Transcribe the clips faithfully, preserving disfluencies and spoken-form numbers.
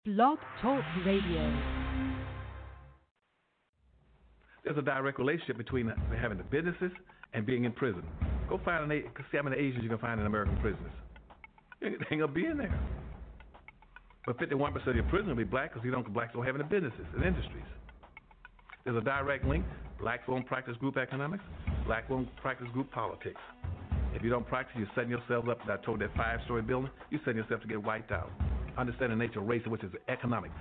Blog Talk Radio. There's a direct relationship between having the businesses and being in prison. Go find an see how many Asians you can find in American prisons. They ain't gonna be in there. But fifty-one percent of your prisoners will be black because you don't blacks don't have any businesses and industries. There's a direct link. Blacks won't practice group economics. Black won't practice group politics. If you don't practice, you're setting yourself up. I told that five-story building, you're setting yourself to get wiped out. Understand the nature of race, which is economics.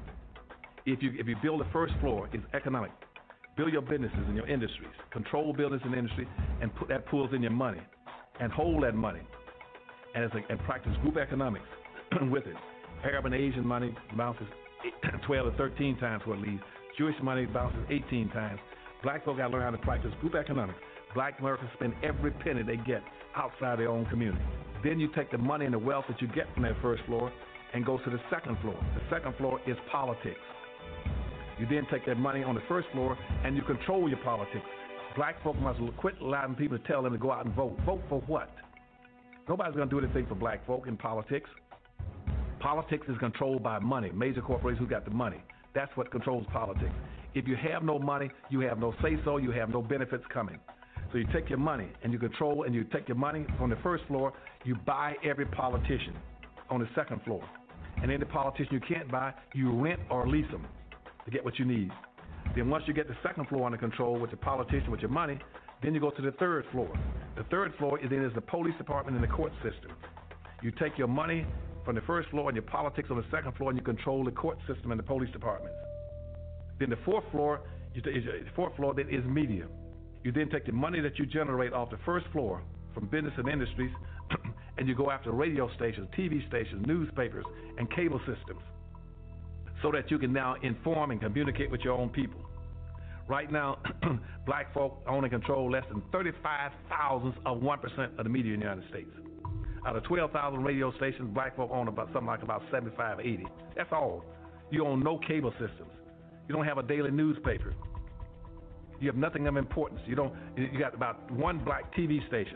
If you if you build the first floor, it's economic. Build your businesses and your industries. Control business and industry, and put that pulls in your money, and hold that money, and it's a, and practice group economics with it. Arab and Asian money bounces twelve to thirteen times what it leaves. Jewish money bounces eighteen times. Black folk got to learn how to practice group economics. Black Americans spend every penny they get outside their own community. Then you take the money and the wealth that you get from that first floor and go to the second floor. The second floor is politics. You then take that money on the first floor and you control your politics. Black folk must quit allowing people to tell them to go out and vote. Vote for what? Nobody's going to do anything for black folk in politics. Politics is controlled by money. Major corporations who got the money. That's what controls politics. If you have no money, you have no say-so, you have no benefits coming. So you take your money and you control, and you take your money from the first floor, you buy every politician on the second floor. And any politician you can't buy, you rent or lease them to get what you need. Then once you get the second floor under control with the politician, with your money, then you go to the third floor. The third floor is then is the police department and the court system. You take your money from the first floor and your politics on the second floor, and you control the court system and the police departments. Then the fourth floor, you t- the fourth floor then is media. You then take the money that you generate off the first floor from business and industries, and you go after radio stations, T V stations, newspapers, and cable systems, so that you can now inform and communicate with your own people. Right now, black folk own and control less than thirty-five thousandths of one percent of the media in the United States. Out of twelve thousand radio stations, black folk own about something like about seventy-five, eighty. That's all. You own no cable systems. You don't have a daily newspaper. You have nothing of importance. You don't. You got about one black T V station,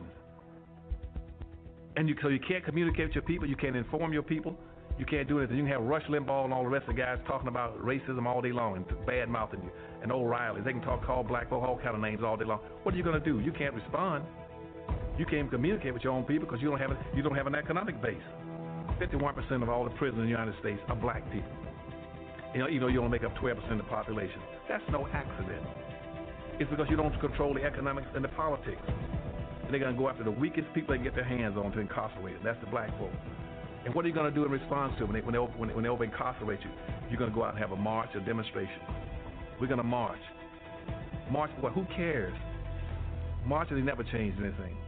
and you so you can't communicate with your people. You can't inform your people. You can't do anything. You can have Rush Limbaugh and all the rest of the guys talking about racism all day long and bad mouthing you, and O'Reilly. They can talk, call black folk all kind of names all day long. What are you going to do? You can't respond. You can't communicate with your own people because you don't have a, you don't have an economic base. fifty-one percent of all the prisoners in the United States are black people. You know, even though you only make up twelve percent of the population. That's no accident. It's because you don't control the economics and the politics. And they're going to go after the weakest people they can get their hands on to incarcerate. That's the black folk. And what are you going to do in response to it when they, when they, when they, when they over incarcerate you? You're going to go out and have a march, a demonstration. We're going to march. March for what? Who cares? Marching, they never changed anything.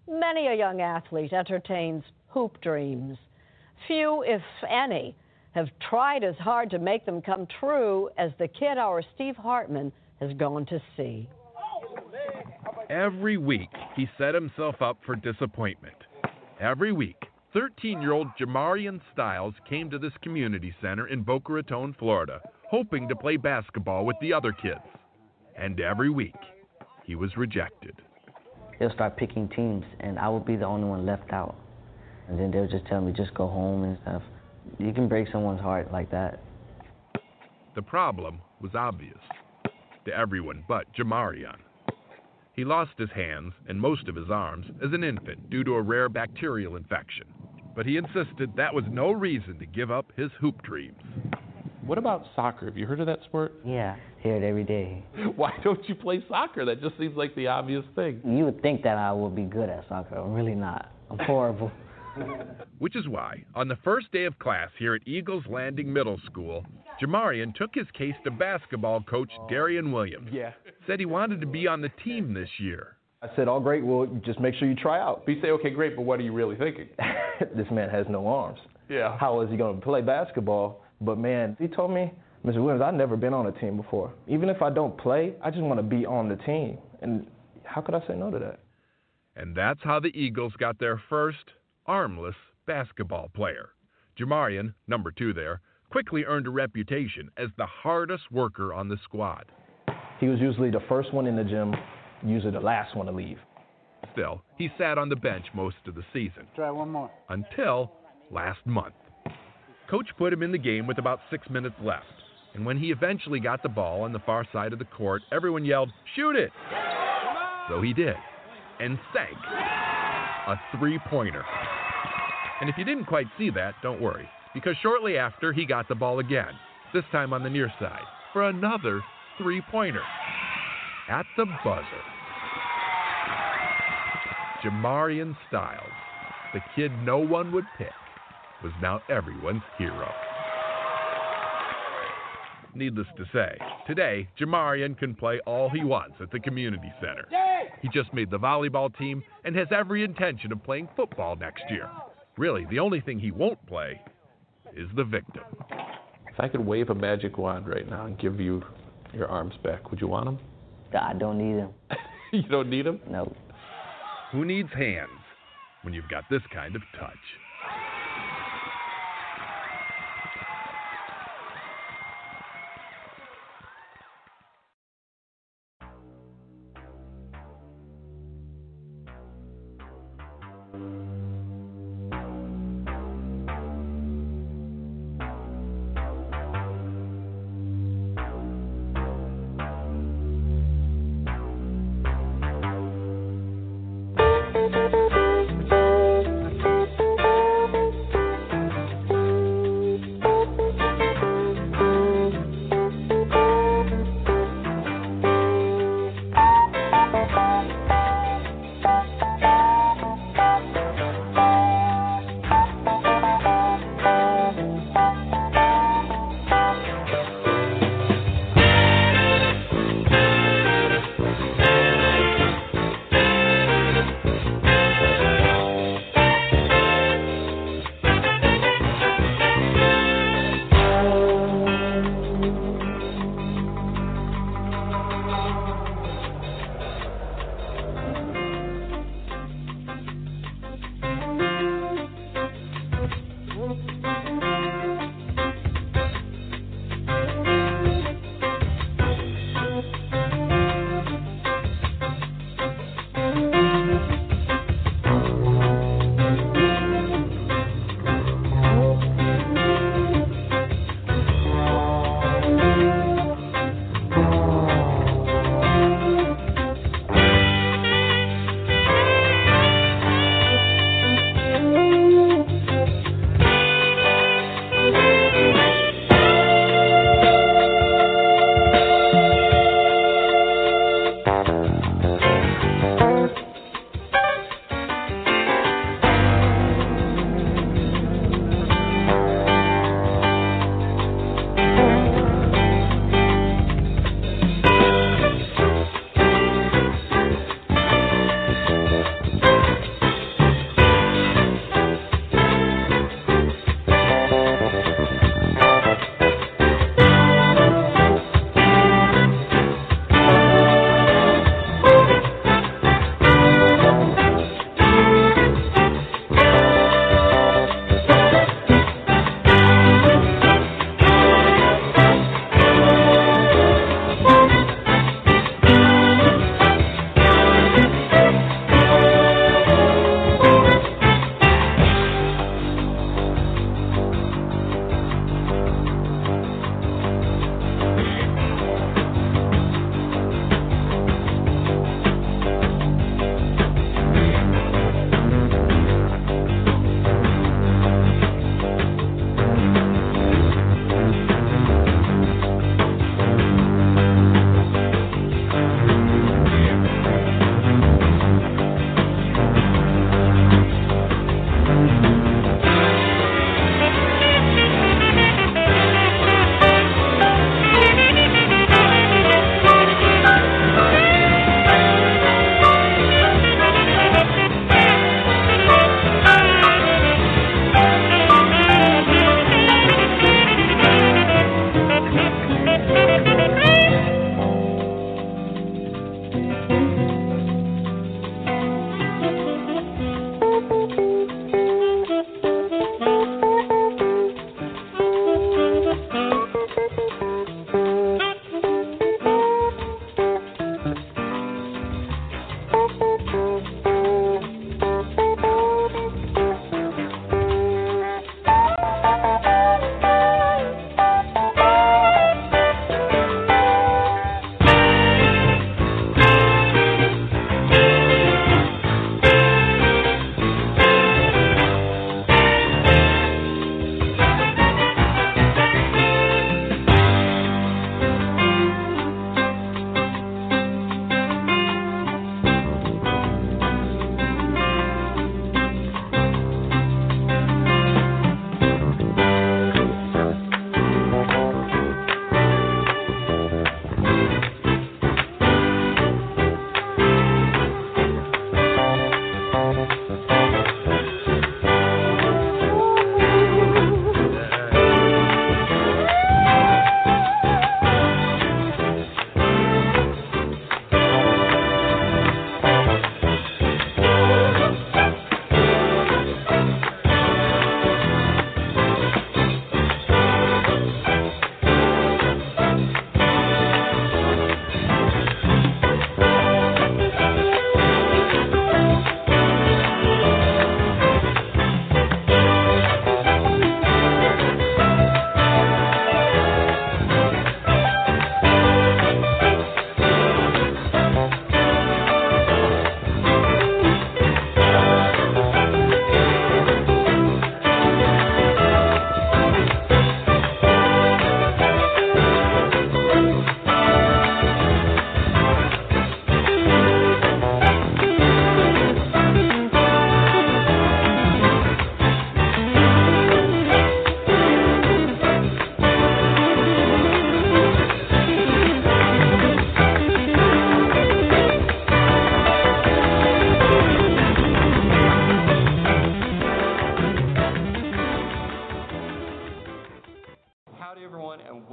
Many a young athlete entertains hoop dreams. Few, if any, have tried as hard to make them come true as the kid our Steve Hartman has gone to see. Every week, he set himself up for disappointment. Every week, thirteen-year-old Jamarian Styles came to this community center in Boca Raton, Florida, hoping to play basketball with the other kids. And every week, he was rejected. They'll start picking teams, and I would be the only one left out. And then they'll just tell me, just go home and stuff. You can break someone's heart like that. The problem was obvious to everyone but Jamarian. He lost his hands and most of his arms as an infant due to a rare bacterial infection. But he insisted that was no reason to give up his hoop dreams. What about soccer? Have you heard of that sport? Yeah, hear it every day. Why don't you play soccer? That just seems like the obvious thing. You would think that I would be good at soccer. I'm really not. I'm horrible. Which is why, on the first day of class here at Eagles Landing Middle School, Jamarian took his case to basketball coach Darian Williams. Yeah. Said he wanted to be on the team this year. I said, oh, great, well, just make sure you try out. But you say, okay, great, but what are you really thinking? This man has no arms. Yeah. How is he going to play basketball? But, man, he told me, Mister Williams, I've never been on a team before. Even if I don't play, I just want to be on the team. And how could I say no to that? And that's how the Eagles got their first armless basketball player. Jamarian, number two there, quickly earned a reputation as the hardest worker on the squad. He was usually the first one in the gym, usually the last one to leave. Still, he sat on the bench most of the season. Try one more. Until last month. Coach put him in the game with about six minutes left. And when he eventually got the ball on the far side of the court, everyone yelled, "Shoot it!" So he did. And sank a three-pointer. And if you didn't quite see that, don't worry, because shortly after he got the ball again, this time on the near side, for another three-pointer. At the buzzer. Jamarian Styles, the kid no one would pick, was now everyone's hero. Needless to say, today, Jamarian can play all he wants at the community center. He just made the volleyball team and has every intention of playing football next year. Really, the only thing he won't play is the victim. If I could wave a magic wand right now and give you your arms back, would you want them? I don't need them. You don't need them? No. Who needs hands when you've got this kind of touch?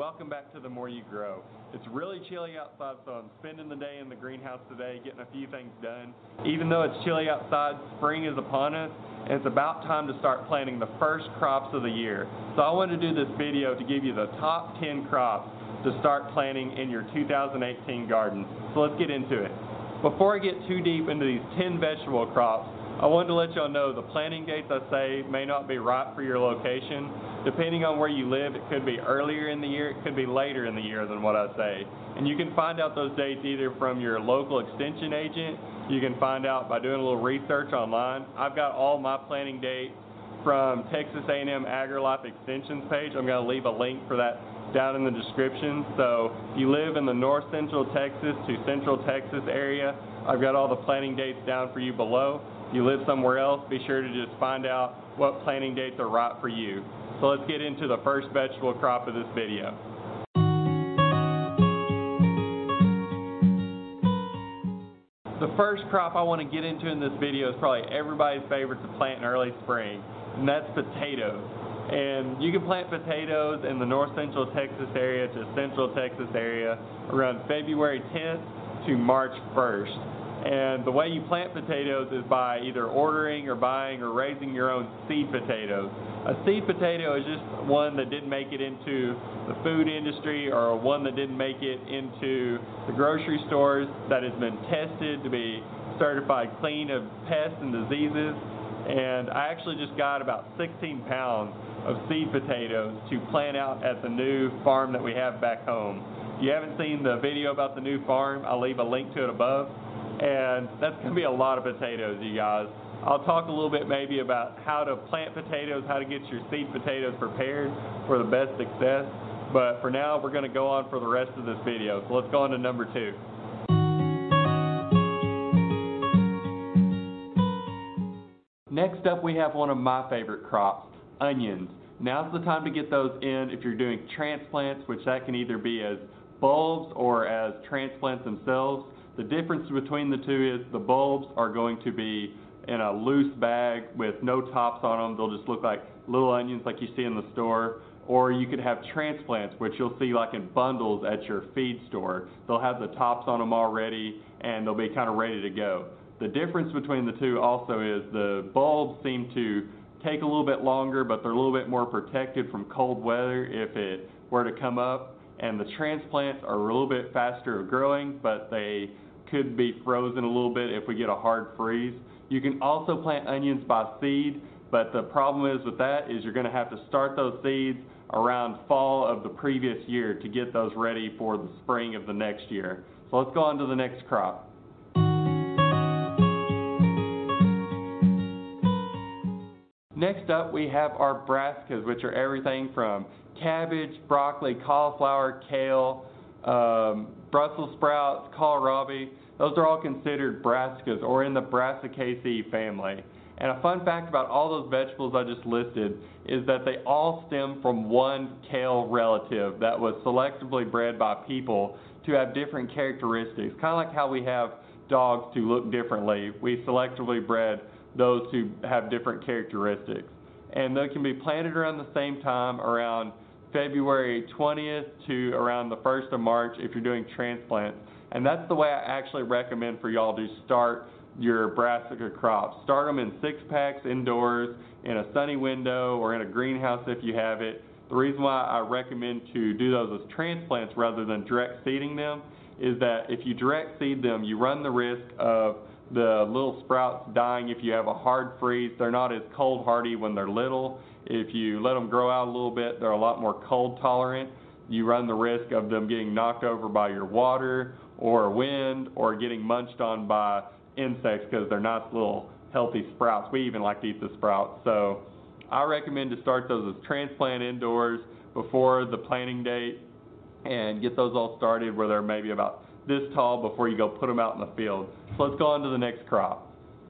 welcome back to The More You Grow. It's really chilly outside, so I'm spending the day in the greenhouse today getting a few things done. Even though it's chilly outside, spring is upon us, and it's about time to start planting the first crops of the year. So I wanted to do this video to give you the top ten crops to start planting in your two thousand eighteen garden. So let's get into it. Before I get too deep into these ten vegetable crops, I wanted to let y'all know the planting dates I say may not be right for your location. Depending on where you live, it could be earlier in the year, it could be later in the year than what I say. And you can find out those dates either from your local extension agent, you can find out by doing a little research online. I've got all my planting dates from Texas A and M AgriLife Extensions page. I'm going to leave a link for that down in the description. So if you live in the north central Texas to central Texas area, I've got all the planting dates down for you below. If you live somewhere else, be sure to just find out what planting dates are right for you. So let's get into the first vegetable crop of this video. The first crop I want to get into in this video is probably everybody's favorite to plant in early spring, and that's potatoes. And you can plant potatoes in the north central Texas area to central Texas area around February tenth to March first. And the way you plant potatoes is by either ordering or buying or raising your own seed potatoes. A seed potato is just one that didn't make it into the food industry or one that didn't make it into the grocery stores that has been tested to be certified clean of pests and diseases. And I actually just got about sixteen pounds of seed potatoes to plant out at the new farm that we have back home. If you haven't seen the video about the new farm, I'll leave a link to it above. And that's going to be a lot of potatoes, you guys. I'll talk a little bit maybe about how to plant potatoes, how to get your seed potatoes prepared for the best success. But for now, we're going to go on for the rest of this video. So let's go on to number two. Next up, we have one of my favorite crops, onions. Now's the time to get those in if you're doing transplants, which that can either be as bulbs or as transplants themselves. The difference between the two is the bulbs are going to be in a loose bag with no tops on them. They'll just look like little onions like you see in the store. Or you could have transplants, which you'll see like in bundles at your feed store. They'll have the tops on them already and they'll be kind of ready to go. The difference between the two also is the bulbs seem to take a little bit longer, but they're a little bit more protected from cold weather if it were to come up. And the transplants are a little bit faster of growing, but they could be frozen a little bit if we get a hard freeze. You can also plant onions by seed, but the problem is with that is you're going to have to start those seeds around fall of the previous year to get those ready for the spring of the next year. So let's go on to the next crop. Next up, we have our brassicas, which are everything from cabbage, broccoli, cauliflower, kale, um, Brussels sprouts, kohlrabi. Those are all considered brassicas or in the Brassicaceae family. And a fun fact about all those vegetables I just listed is that they all stem from one kale relative that was selectively bred by people to have different characteristics. Kind of like how we have dogs to look differently. We selectively bred those who have different characteristics. And they can be planted around the same time, around February twentieth to around the first of March if you're doing transplants. And that's the way I actually recommend for y'all to start your brassica crops. Start them in six packs indoors, in a sunny window, or in a greenhouse if you have it. The reason why I recommend to do those as transplants rather than direct seeding them is that if you direct seed them, you run the risk of the little sprouts dying if you have a hard freeze. They're not as cold hardy when they're little. If you let them grow out a little bit, they're a lot more cold tolerant. You run the risk of them getting knocked over by your water or wind or getting munched on by insects because they're nice little healthy sprouts. We even like to eat the sprouts. So I recommend to start those as transplant indoors before the planting date and get those all started where they're maybe about this tall before you go put them out in the field. So let's go on to the next crop.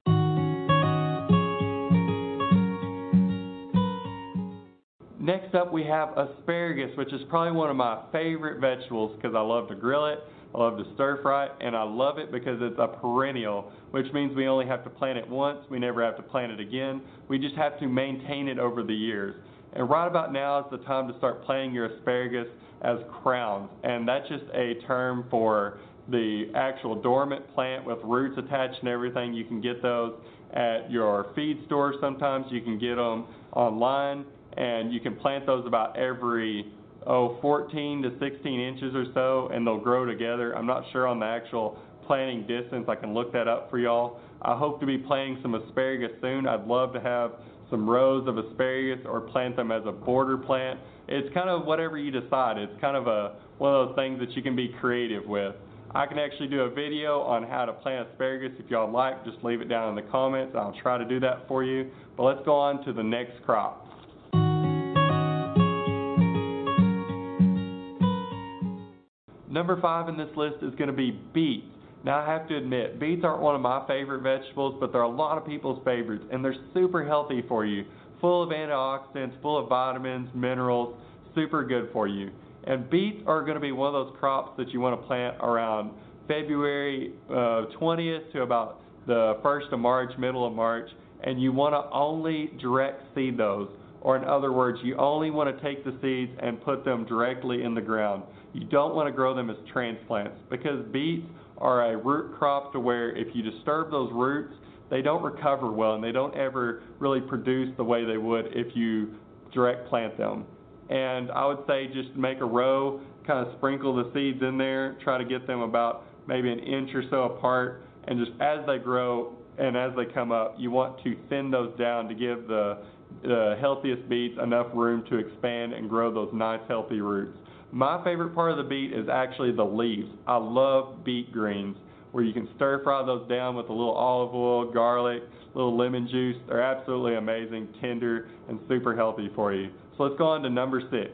Next up we have asparagus, which is probably one of my favorite vegetables because I love to grill it, I love to stir fry it, and I love it because it's a perennial, which means we only have to plant it once, we never have to plant it again, we just have to maintain it over the years. And right about now is the time to start planting your asparagus as crowns. And that's just a term for the actual dormant plant with roots attached and everything. You can get those at your feed store sometimes. You can get them online, and you can plant those about every oh, fourteen to sixteen inches or so, and they'll grow together. I'm not sure on the actual planting distance. I can look that up for y'all. I hope to be planting some asparagus soon. I'd love to have some rows of asparagus or plant them as a border plant. It's kind of whatever you decide. It's kind of a one of those things that you can be creative with. I can actually do a video on how to plant asparagus. If y'all like, just leave it down in the comments. I'll try to do that for you. But let's go on to the next crop. Number five in this list is going to be beets. Now, I have to admit, beets aren't one of my favorite vegetables, but they're a lot of people's favorites, and they're super healthy for you, full of antioxidants, full of vitamins, minerals, super good for you. And beets are going to be one of those crops that you want to plant around February uh, twentieth to about the first of March, middle of March, and you want to only direct seed those. Or in other words, you only want to take the seeds and put them directly in the ground. You don't want to grow them as transplants, because beets are a root crop to where if you disturb those roots, they don't recover well and they don't ever really produce the way they would if you direct plant them. And I would say just make a row, kind of sprinkle the seeds in there, try to get them about maybe an inch or so apart, and just as they grow and as they come up, you want to thin those down to give the, the healthiest beets enough room to expand and grow those nice healthy roots. My favorite part of the beet is actually the leaves. I love beet greens, where you can stir fry those down with a little olive oil, garlic, a little lemon juice. They're absolutely amazing, tender, and super healthy for you. So let's go on to number six.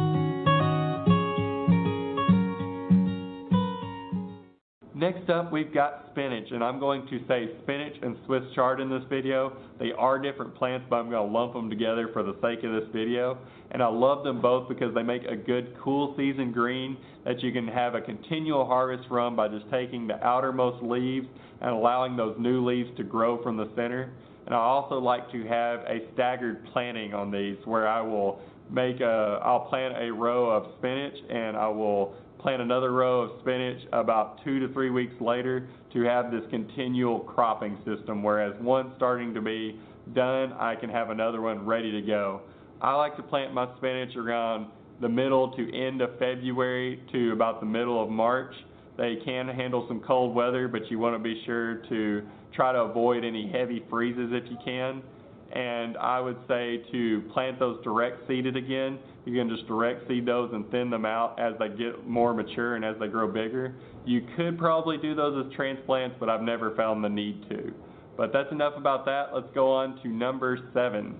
Next up, we've got spinach, and I'm going to say spinach and Swiss chard in this video. They are different plants, but I'm going to lump them together for the sake of this video. And I love them both because they make a good cool season green that you can have a continual harvest from by just taking the outermost leaves and allowing those new leaves to grow from the center. And I also like to have a staggered planting on these, where I will make a, I'll plant a row of spinach and I will plant another row of spinach about two to three weeks later to have this continual cropping system, whereas one's starting to be done, I can have another one ready to go. I like to plant my spinach around the middle to end of February to about the middle of March. They can handle some cold weather, but you want to be sure to try to avoid any heavy freezes if you can. And I would say to plant those direct seeded again. You can just direct seed those and thin them out as they get more mature and as they grow bigger. You could probably do those as transplants, but I've never found the need to. But that's enough about that. Let's go on to number seven.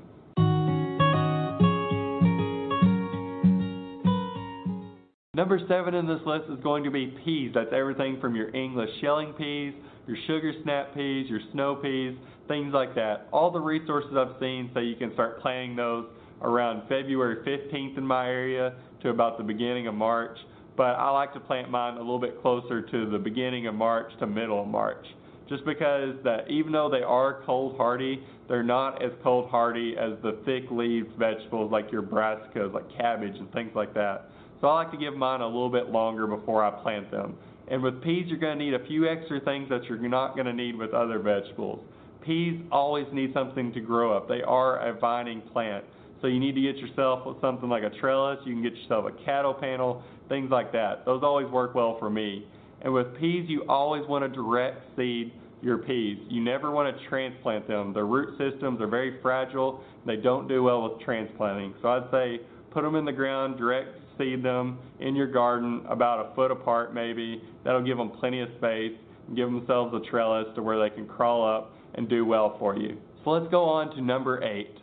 Number seven in this list is going to be peas. That's everything from your English shelling peas, your sugar snap peas, your snow peas, things like that. All the resources I've seen say you can start planting those around February fifteenth in my area to about the beginning of March. But I like to plant mine a little bit closer to the beginning of March to middle of March. Just because that even though they are cold hardy, they're not as cold hardy as the thick leaved vegetables like your brassicas, like cabbage and things like that. So I like to give mine a little bit longer before I plant them. And with peas, you're going to need a few extra things that you're not going to need with other vegetables. Peas always need something to grow up. They are a vining plant. So you need to get yourself something like a trellis. You can get yourself a cattle panel, things like that. Those always work well for me. And with peas, you always want to direct seed your peas. You never want to transplant them. Their root systems are very fragile. They don't do well with transplanting. So I'd say put them in the ground, direct seed them in your garden about a foot apart maybe. That'll give them plenty of space and give themselves a trellis to where they can crawl up and do well for you. So let's go on to number eight.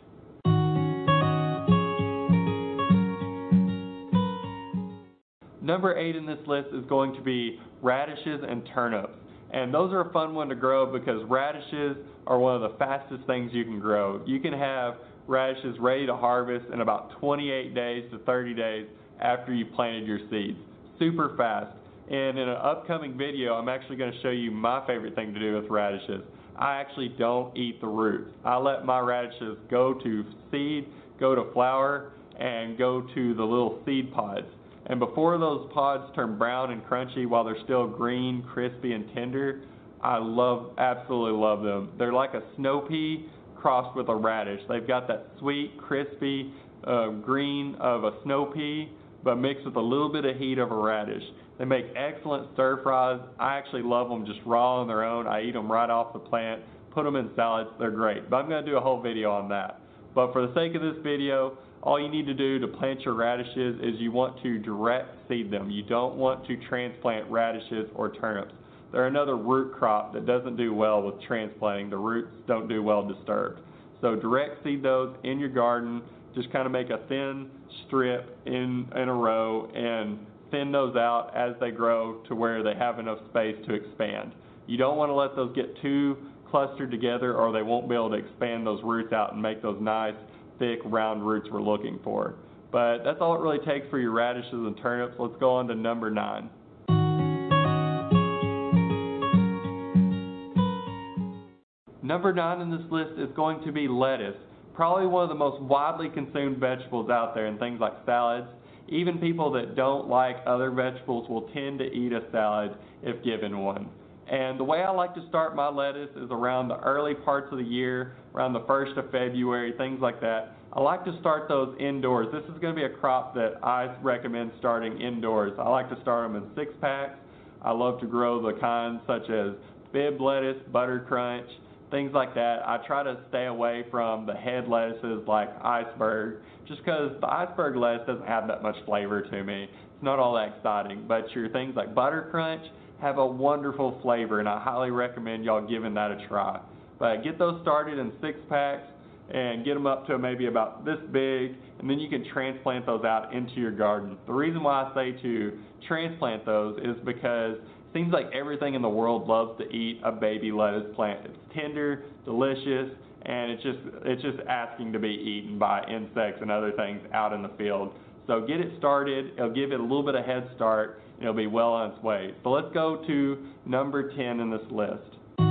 Number eight in this list is going to be radishes and turnips. And those are a fun one to grow because radishes are one of the fastest things you can grow. You can have radishes ready to harvest in about twenty-eight days to thirty days after you planted your seeds. Super fast. And in an upcoming video, I'm actually going to show you my favorite thing to do with radishes. I actually don't eat the roots. I let my radishes go to seed, go to flower, and go to the little seed pods. And before those pods turn brown and crunchy while they're still green, crispy, and tender, I love, absolutely love them. They're like a snow pea crossed with a radish. They've got that sweet, crispy uh, green of a snow pea, but mixed with a little bit of heat of a radish. They make excellent stir fries. I actually love them just raw on their own. I eat them right off the plant, put them in salads. They're great. But I'm going to do a whole video on that. But for the sake of this video, all you need to do to plant your radishes is you want to direct seed them. You don't want to transplant radishes or turnips. They're another root crop that doesn't do well with transplanting. The roots don't do well disturbed. So direct seed those in your garden. Just kind of make a thin strip in, in a row and thin those out as they grow to where they have enough space to expand. You don't want to let those get too clustered together or they won't be able to expand those roots out and make those nice, thick, round roots we're looking for. But that's all it really takes for your radishes and turnips. Let's go on to number nine. Number nine on this list is going to be lettuce. Probably one of the most widely consumed vegetables out there in things like salads. Even people that don't like other vegetables will tend to eat a salad if given one. And the way I like to start my lettuce is around the early parts of the year, around the first of February, things like that. I like to start those indoors. This is going to be a crop that I recommend starting indoors. I like to start them in six packs. I love to grow the kinds such as Bibb lettuce, Butter Crunch, things like that. I try to stay away from the head lettuces like Iceberg, just because the Iceberg lettuce doesn't have that much flavor to me. It's not all that exciting. But your things like Butter Crunch have a wonderful flavor, and I highly recommend y'all giving that a try. But get those started in six packs and get them up to maybe about this big, and then you can transplant those out into your garden. The reason why I say to transplant those is because it seems like everything in the world loves to eat a baby lettuce plant. It's tender, delicious, and it's just it's just asking to be eaten by insects and other things out in the field. So get it started. It'll give it a little bit of head start, and it'll be well on its way. So let's go to number ten in this list.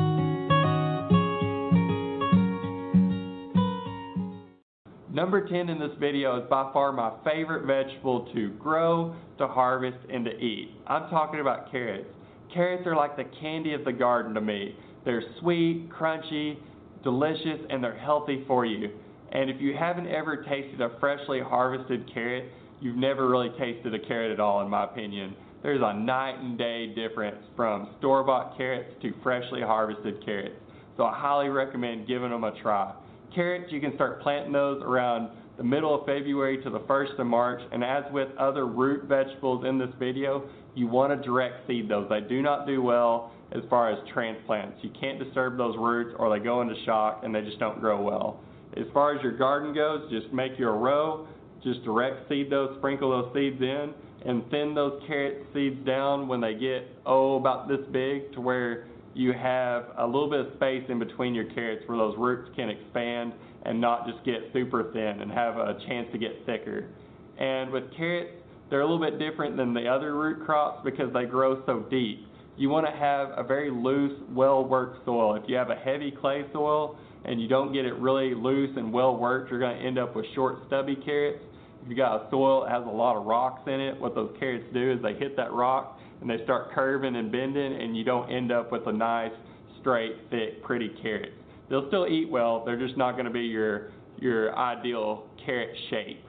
Number ten in this video is by far my favorite vegetable to grow, to harvest, and to eat. I'm talking about carrots. Carrots are like the candy of the garden to me. They're sweet, crunchy, delicious, and they're healthy for you. And if you haven't ever tasted a freshly harvested carrot, you've never really tasted a carrot at all, in my opinion. There's a night and day difference from store-bought carrots to freshly harvested carrots. So I highly recommend giving them a try. Carrots, you can start planting those around the middle of February to the first of March, and as with other root vegetables in this video, you want to direct seed those. They do not do well as far as transplants. You can't disturb those roots or they go into shock and they just don't grow well. As far as your garden goes, just make your row, just direct seed those, sprinkle those seeds in, and thin those carrot seeds down when they get, oh, about this big, to where you have a little bit of space in between your carrots where those roots can expand and not just get super thin and have a chance to get thicker. And with carrots, they're a little bit different than the other root crops because they grow so deep. You want to have a very loose, well-worked soil. If you have a heavy clay soil and you don't get it really loose and well-worked, you're going to end up with short, stubby carrots. If you got a soil that has a lot of rocks in it, what those carrots do is they hit that rock and they start curving and bending, and you don't end up with a nice, straight, thick, pretty carrot. They'll still eat well, they're just not going to be your, your ideal carrot shape.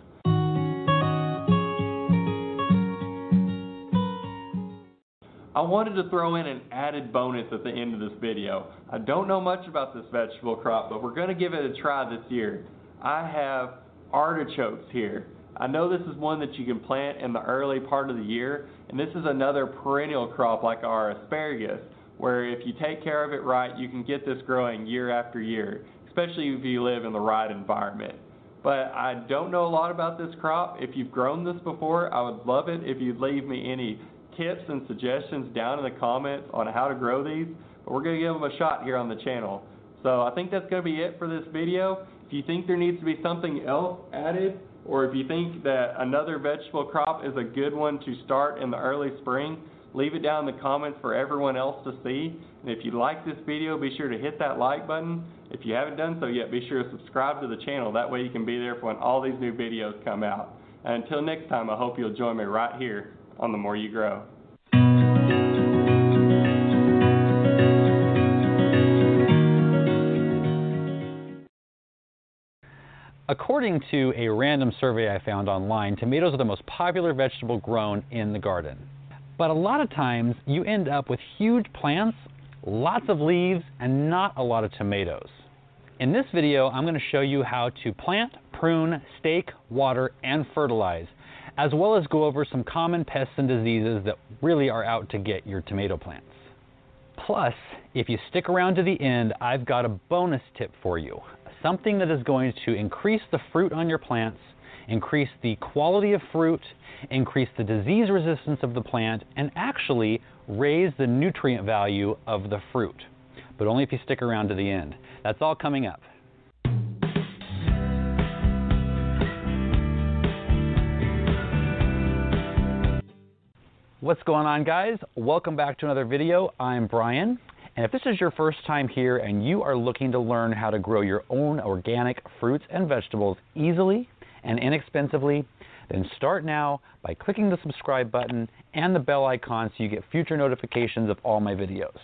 I wanted to throw in an added bonus at the end of this video. I don't know much about this vegetable crop, but we're going to give it a try this year. I have artichokes here. I know this is one that you can plant in the early part of the year, and this is another perennial crop like our asparagus, where if you take care of it right, you can get this growing year after year, especially if you live in the right environment. But I don't know a lot about this crop. If you've grown this before, I would love it if you'd leave me any tips and suggestions down in the comments on how to grow these, but we're going to give them a shot here on the channel. So I think that's going to be it for this video. If you think there needs to be something else added, or if you think that another vegetable crop is a good one to start in the early spring, Leave it down in the comments for everyone else to see. And if you like this video, be sure to hit that like button. If you haven't done so yet, be sure to subscribe to the channel. That way you can be there for when all these new videos come out. And until next time, I hope you'll join me right here on The More You Grow. According to a random survey I found online, tomatoes are the most popular vegetable grown in the garden. But a lot of times you end up with huge plants, lots of leaves, and not a lot of tomatoes. In this video, I'm going to show you how to plant, prune, stake, water, and fertilize, as well as go over some common pests and diseases that really are out to get your tomato plants. Plus, if you stick around to the end, I've got a bonus tip for you. Something that is going to increase the fruit on your plants, increase the quality of fruit, increase the disease resistance of the plant, and actually raise the nutrient value of the fruit. But only if you stick around to the end. That's all coming up. What's going on, guys? Welcome back to another video. I'm Brian. And if this is your first time here and you are looking to learn how to grow your own organic fruits and vegetables easily and inexpensively, then start now by clicking the subscribe button and the bell icon so you get future notifications of all my videos.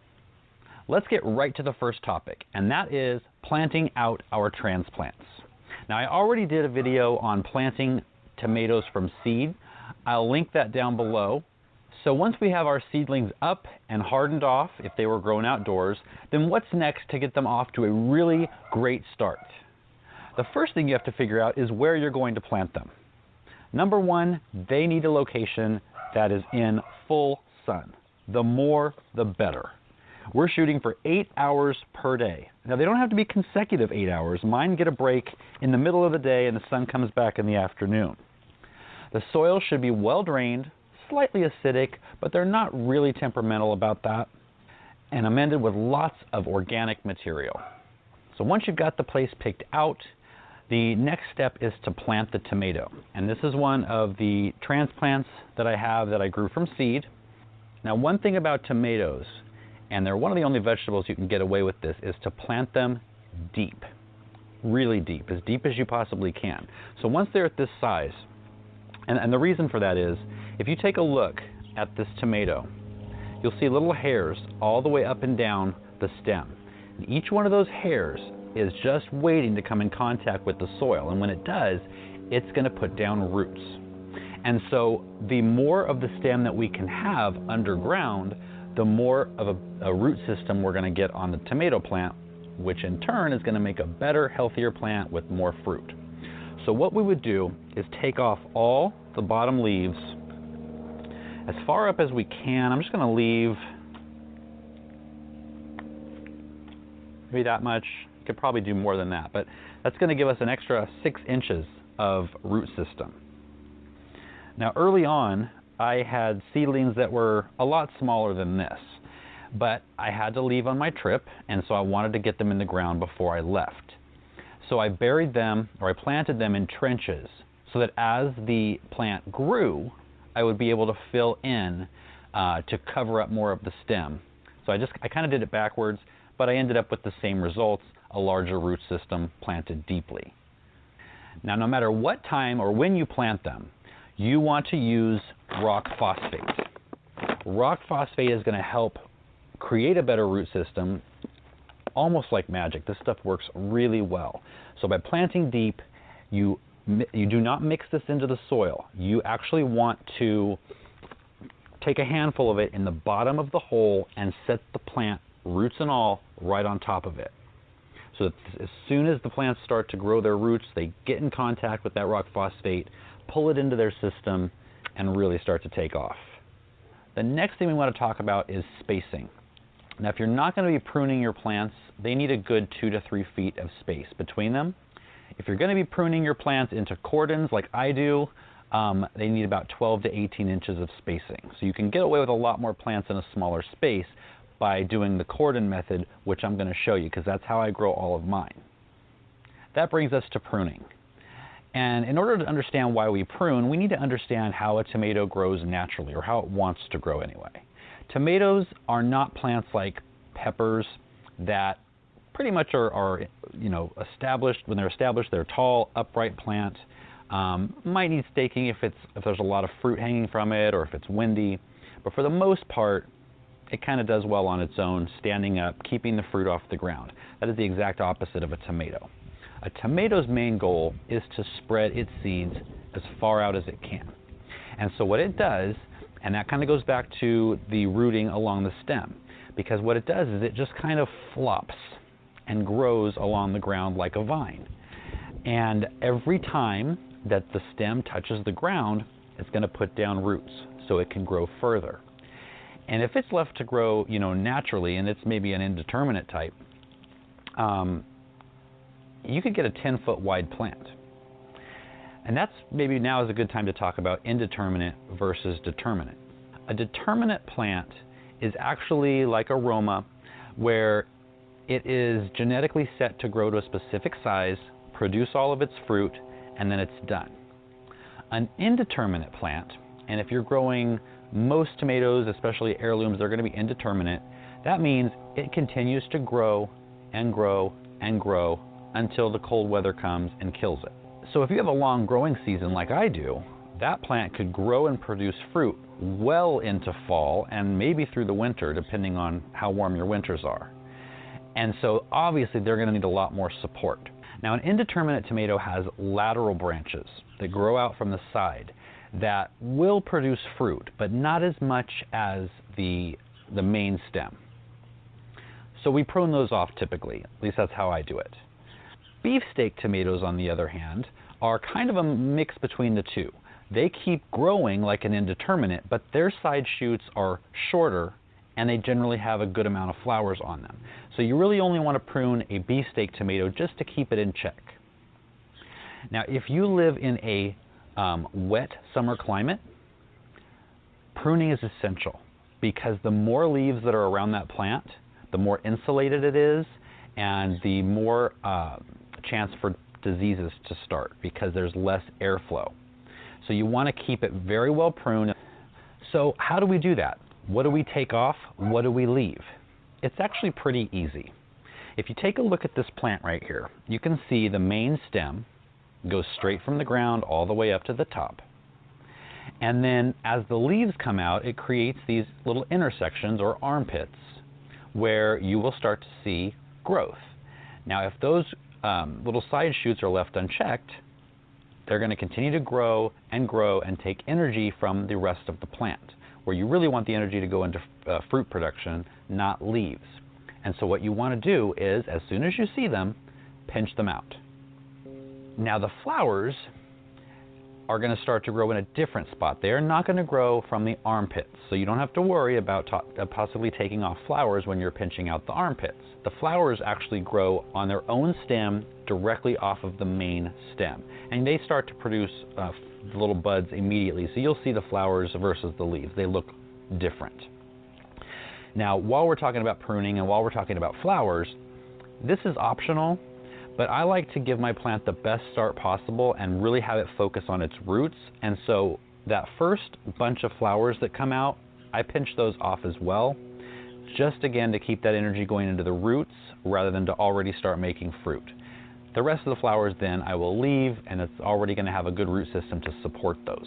Let's get right to the first topic, and that is planting out our transplants. Now, I already did a video on planting tomatoes from seed. I'll link that down below. So once we have our seedlings up and hardened off, if they were grown outdoors, then what's next to get them off to a really great start? The first thing you have to figure out is where you're going to plant them. Number one, they need a location that is in full sun. The more, the better. We're shooting for eight hours per day. Now, they don't have to be consecutive eight hours. Mine get a break in the middle of the day and the sun comes back in the afternoon. The soil should be well drained, slightly acidic, but they're not really temperamental about that, and amended with lots of organic material. So once you've got the place picked out, the next step is to plant the tomato. And this is one of the transplants that I have that I grew from seed. Now, one thing about tomatoes, and they're one of the only vegetables you can get away with this, is to plant them deep, really deep, as deep as you possibly can. So once they're at this size, and, and the reason for that is, if you take a look at this tomato, you'll see little hairs all the way up and down the stem. And each one of those hairs is just waiting to come in contact with the soil. And when it does, it's going to put down roots. And so the more of the stem that we can have underground, the more of a, a root system we're going to get on the tomato plant, which in turn is going to make a better, healthier plant with more fruit. So what we would do is take off all the bottom leaves as far up as we can. I'm just going to leave maybe that much. You could probably do more than that, but that's going to give us an extra six inches of root system. Now, early on, I had seedlings that were a lot smaller than this, but I had to leave on my trip, and so I wanted to get them in the ground before I left. So I buried them, or I planted them in trenches, so that as the plant grew, I would be able to fill in uh, to cover up more of the stem. So I just, I kind of did it backwards, but I ended up with the same results, a larger root system planted deeply. Now, no matter what time or when you plant them, you want to use rock phosphate. Rock phosphate is going to help create a better root system, almost like magic. This stuff works really well. So by planting deep, you You do not mix this into the soil. You actually want to take a handful of it in the bottom of the hole and set the plant, roots and all, right on top of it. So that as soon as the plants start to grow their roots, they get in contact with that rock phosphate, pull it into their system, and really start to take off. The next thing we want to talk about is spacing. Now, if you're not going to be pruning your plants, they need a good two to three feet of space between them. If you're going to be pruning your plants into cordons like I do, um, they need about twelve to eighteen inches of spacing. So you can get away with a lot more plants in a smaller space by doing the cordon method, which I'm going to show you because that's how I grow all of mine. That brings us to pruning. And in order to understand why we prune, we need to understand how a tomato grows naturally, or how it wants to grow anyway. Tomatoes are not plants like peppers that pretty much are, are you know, established. When they're established, they're tall, upright plant. Um, might need staking if, it's, if there's a lot of fruit hanging from it, or if it's windy. But for the most part, it kind of does well on its own, standing up, keeping the fruit off the ground. That is the exact opposite of a tomato. A tomato's main goal is to spread its seeds as far out as it can. And so what it does, and that kind of goes back to the rooting along the stem, because what it does is it just kind of flops and grows along the ground like a vine. And every time that the stem touches the ground, it's going to put down roots so it can grow further. And if it's left to grow, you know, naturally, and it's maybe an indeterminate type, um, you could get a ten foot wide plant. And that's maybe now is a good time to talk about indeterminate versus determinate. A determinate plant is actually like a Roma, where it is genetically set to grow to a specific size, produce all of its fruit, and then it's done. An indeterminate plant, and if you're growing most tomatoes, especially heirlooms, they're going to be indeterminate. That means it continues to grow and grow and grow until the cold weather comes and kills it. So if you have a long growing season like I do, that plant could grow and produce fruit well into fall and maybe through the winter, depending on how warm your winters are. And so obviously they're going to need a lot more support. Now, an indeterminate tomato has lateral branches that grow out from the side that will produce fruit, but not as much as the, the main stem. So we prune those off typically, at least that's how I do it. Beefsteak tomatoes, on the other hand, are kind of a mix between the two. They keep growing like an indeterminate, but their side shoots are shorter and they generally have a good amount of flowers on them. So you really only want to prune a beefsteak tomato just to keep it in check. Now, if you live in a um, wet summer climate, pruning is essential, because the more leaves that are around that plant, the more insulated it is, and the more uh, chance for diseases to start, because there's less airflow. So you want to keep it very well pruned. So how do we do that? What do we take off? What do we leave? It's actually pretty easy. If you take a look at this plant right here, you can see the main stem goes straight from the ground all the way up to the top. And then as the leaves come out, it creates these little intersections or armpits where you will start to see growth. Now, if those um, little side shoots are left unchecked, they're going to continue to grow and grow and take energy from the rest of the plant, where you really want the energy to go into uh, fruit production, not leaves. And so what you want to do is, as soon as you see them, pinch them out. Now the flowers are going to start to grow in a different spot. They're not going to grow from the armpits, so you don't have to worry about uh, possibly taking off flowers when you're pinching out the armpits. The flowers actually grow on their own stem directly off of the main stem, and they start to produce uh, little buds immediately, so you'll see the flowers versus the leaves. They look different. Now, while we're talking about pruning and while we're talking about flowers, this is optional, but I like to give my plant the best start possible and really have it focus on its roots. And so that first bunch of flowers that come out, I pinch those off as well, just again to keep that energy going into the roots rather than to already start making fruit. The rest of the flowers then I will leave, and it's already going to have a good root system to support those.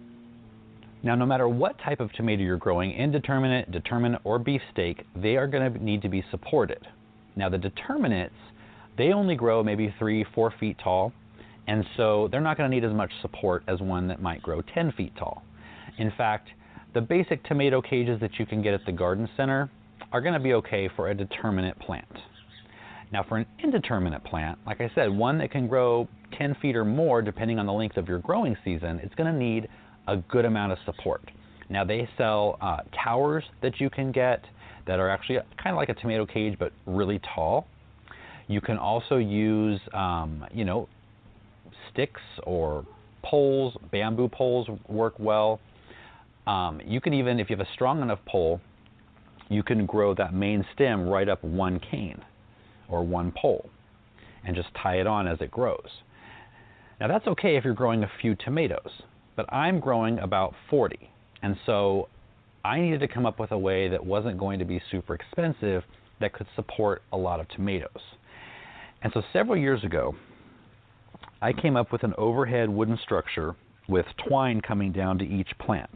Now, no matter what type of tomato you're growing, indeterminate, determinate, or beefsteak, they are going to need to be supported. Now, the determinates, they only grow maybe three, four feet tall, and so they're not going to need as much support as one that might grow ten feet tall. In fact, the basic tomato cages that you can get at the garden center are going to be okay for a determinate plant. Now, for an indeterminate plant, like I said, one that can grow ten feet or more, depending on the length of your growing season, it's going to need a good amount of support. Now, they sell uh, towers that you can get that are actually kind of like a tomato cage, but really tall. You can also use, um, you know, sticks or poles. Bamboo poles work well. Um, you can even, if you have a strong enough pole, you can grow that main stem right up one cane or one pole and just tie it on as it grows. Now that's okay if you're growing a few tomatoes, but I'm growing about forty. And so I needed to come up with a way that wasn't going to be super expensive that could support a lot of tomatoes. And so several years ago, I came up with an overhead wooden structure with twine coming down to each plant.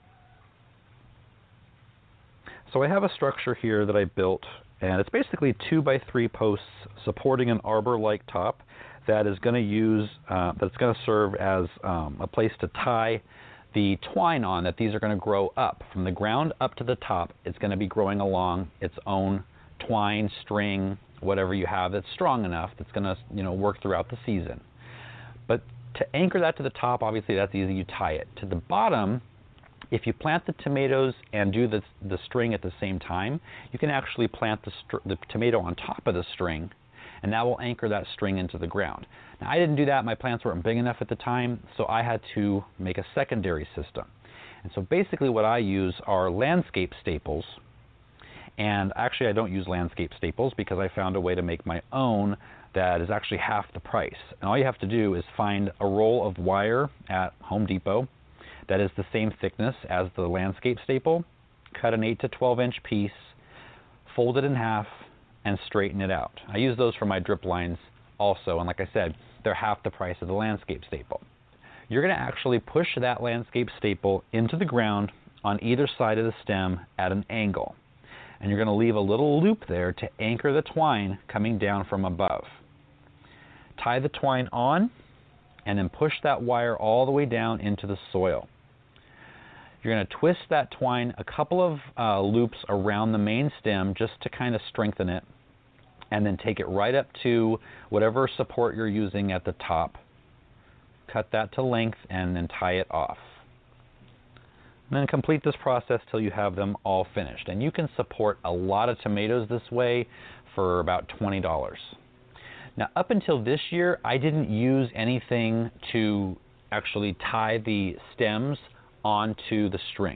So I have a structure here that I built, and it's basically two by three posts supporting an arbor-like top that is going to use, uh, that's going to serve as um, a place to tie the twine on, that these are going to grow up. From the ground up to the top, it's going to be growing along its own twine, string, whatever you have that's strong enough that's going to, you know, work throughout the season. But to anchor that to the top, obviously that's easy, you tie it. To the bottom, if you plant the tomatoes and do the, the string at the same time, you can actually plant the, str the tomato on top of the string, and that will anchor that string into the ground. Now, I didn't do that. My plants weren't big enough at the time, so I had to make a secondary system. And so basically what I use are landscape staples. And actually I don't use landscape staples because I found a way to make my own that is actually half the price. And all you have to do is find a roll of wire at Home Depot that is the same thickness as the landscape staple, cut an eight to twelve inch piece, fold it in half, and straighten it out. I use those for my drip lines also, and like I said, they're half the price of the landscape staple. You're going to actually push that landscape staple into the ground on either side of the stem at an angle. And you're going to leave a little loop there to anchor the twine coming down from above. Tie the twine on, and then push that wire all the way down into the soil. You're going to twist that twine a couple of uh, loops around the main stem just to kind of strengthen it, and then take it right up to whatever support you're using at the top. Cut that to length and then tie it off. And then complete this process till you have them all finished. And you can support a lot of tomatoes this way for about twenty dollars. Now, up until this year, I didn't use anything to actually tie the stems onto the string.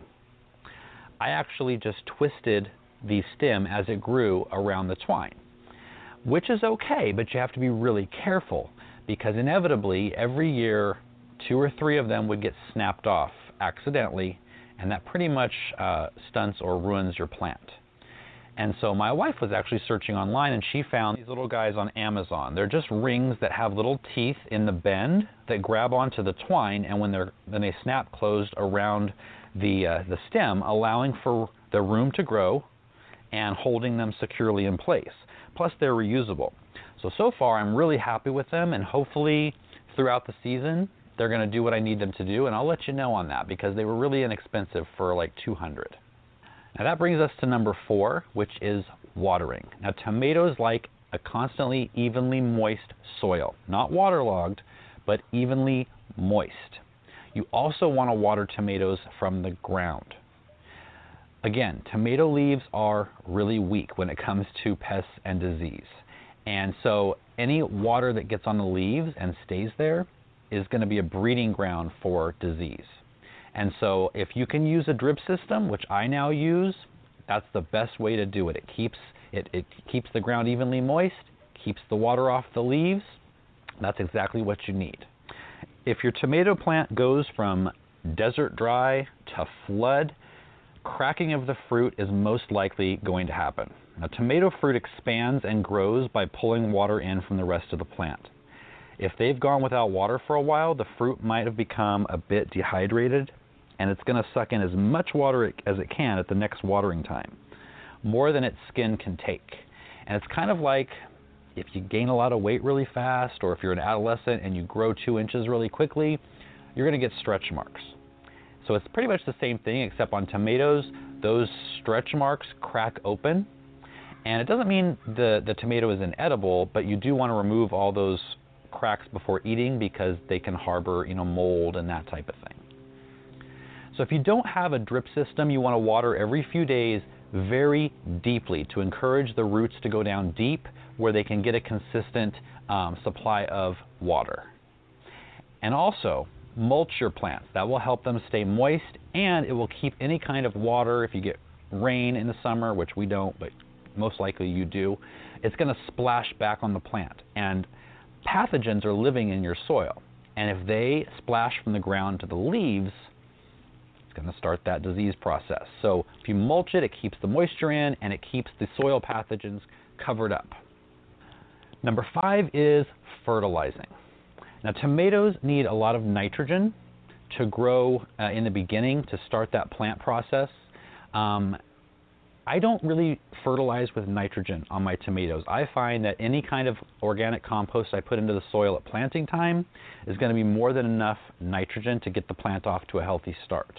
I actually just twisted the stem as it grew around the twine, which is okay, but you have to be really careful because inevitably every year two or three of them would get snapped off accidentally, and that pretty much uh, stunts or ruins your plant. And so my wife was actually searching online, and she found these little guys on Amazon. They're just rings that have little teeth in the bend that grab onto the twine, and when they're then they snap closed around the uh, the stem, allowing for the room to grow and holding them securely in place. Plus, they're reusable. So so far, I'm really happy with them, and hopefully throughout the season they're going to do what I need them to do, and I'll let you know on that because they were really inexpensive for like two hundred dollars. Now that brings us to number four, which is watering. Now tomatoes like a constantly evenly moist soil, not waterlogged, but evenly moist. You also want to water tomatoes from the ground. Again, tomato leaves are really weak when it comes to pests and disease. And so any water that gets on the leaves and stays there is going to be a breeding ground for disease. And so if you can use a drip system, which I now use, that's the best way to do it. It keeps, it, it keeps the ground evenly moist, keeps the water off the leaves. That's exactly what you need. If your tomato plant goes from desert dry to flood, cracking of the fruit is most likely going to happen. Now, tomato fruit expands and grows by pulling water in from the rest of the plant. If they've gone without water for a while, the fruit might have become a bit dehydrated, and it's going to suck in as much water as it can at the next watering time, more than its skin can take. And it's kind of like if you gain a lot of weight really fast, or if you're an adolescent and you grow two inches really quickly, you're going to get stretch marks. So it's pretty much the same thing, except on tomatoes, those stretch marks crack open. And it doesn't mean the, the tomato is inedible, but you do want to remove all those cracks before eating because they can harbor, you know, mold and that type of thing. So if you don't have a drip system, you want to water every few days very deeply to encourage the roots to go down deep where they can get a consistent um, supply of water. And also, mulch your plants. That will help them stay moist, and it will keep any kind of water. If you get rain in the summer, which we don't, but most likely you do, it's going to splash back on the plant. And pathogens are living in your soil. And if they splash from the ground to the leaves, it's going to start that disease process. So if you mulch it, it keeps the moisture in and it keeps the soil pathogens covered up. Number five is fertilizing. Now, tomatoes need a lot of nitrogen to grow uh, in the beginning to start that plant process. Um, I don't really fertilize with nitrogen on my tomatoes. I find that any kind of organic compost I put into the soil at planting time is going to be more than enough nitrogen to get the plant off to a healthy start.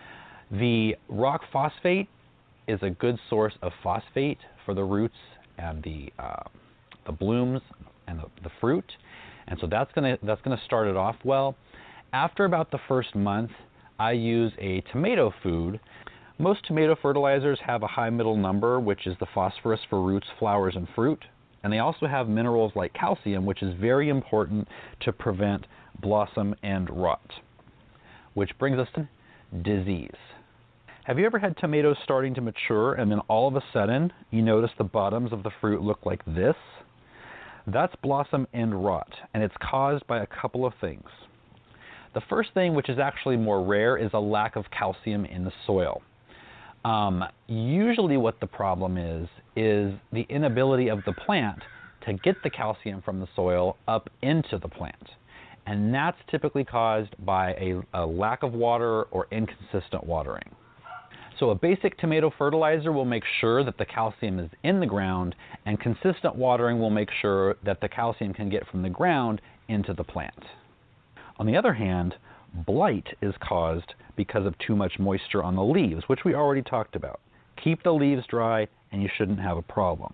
The rock phosphate is a good source of phosphate for the roots and the, uh, the blooms and the, the fruit. And so that's going to that's going to start it off well. After about the first month, I use a tomato food. Most tomato fertilizers have a high middle number, which is the phosphorus for roots, flowers, and fruit. And they also have minerals like calcium, which is very important to prevent blossom end rot. Which brings us to disease. Have you ever had tomatoes starting to mature and then all of a sudden you notice the bottoms of the fruit look like this? That's blossom end rot, and it's caused by a couple of things. The first thing, which is actually more rare, is a lack of calcium in the soil. Um, usually what the problem is, is the inability of the plant to get the calcium from the soil up into the plant. And that's typically caused by a, a lack of water or inconsistent watering. So a basic tomato fertilizer will make sure that the calcium is in the ground, and consistent watering will make sure that the calcium can get from the ground into the plant. On the other hand, blight is caused because of too much moisture on the leaves, which we already talked about. Keep the leaves dry and you shouldn't have a problem.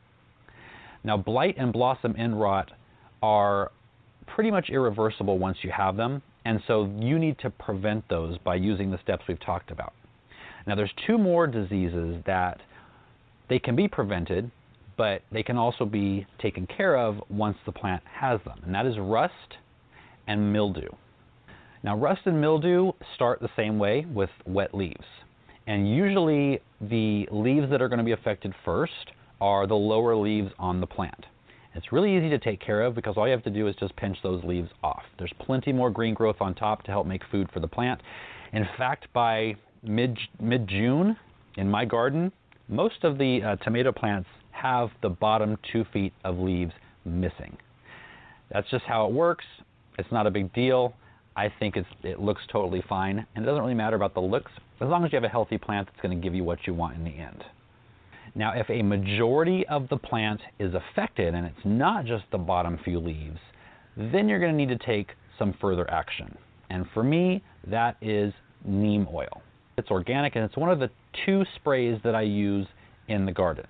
Now, blight and blossom end rot are pretty much irreversible once you have them, and so you need to prevent those by using the steps we've talked about. Now, there's two more diseases that they can be prevented, but they can also be taken care of once the plant has them, and that is rust and mildew. Now, rust and mildew start the same way with wet leaves. And usually the leaves that are going to be affected first are the lower leaves on the plant. It's really easy to take care of because all you have to do is just pinch those leaves off. There's plenty more green growth on top to help make food for the plant. In fact, by mid, mid-June in my garden, most of the uh, tomato plants have the bottom two feet of leaves missing. That's just how it works. It's not a big deal. I think it's, it looks totally fine, and it doesn't really matter about the looks. As long as you have a healthy plant, it's going to give you what you want in the end. Now, if a majority of the plant is affected, and it's not just the bottom few leaves, then you're going to need to take some further action. And for me, that is neem oil. It's organic, and it's one of the two sprays that I use in the garden.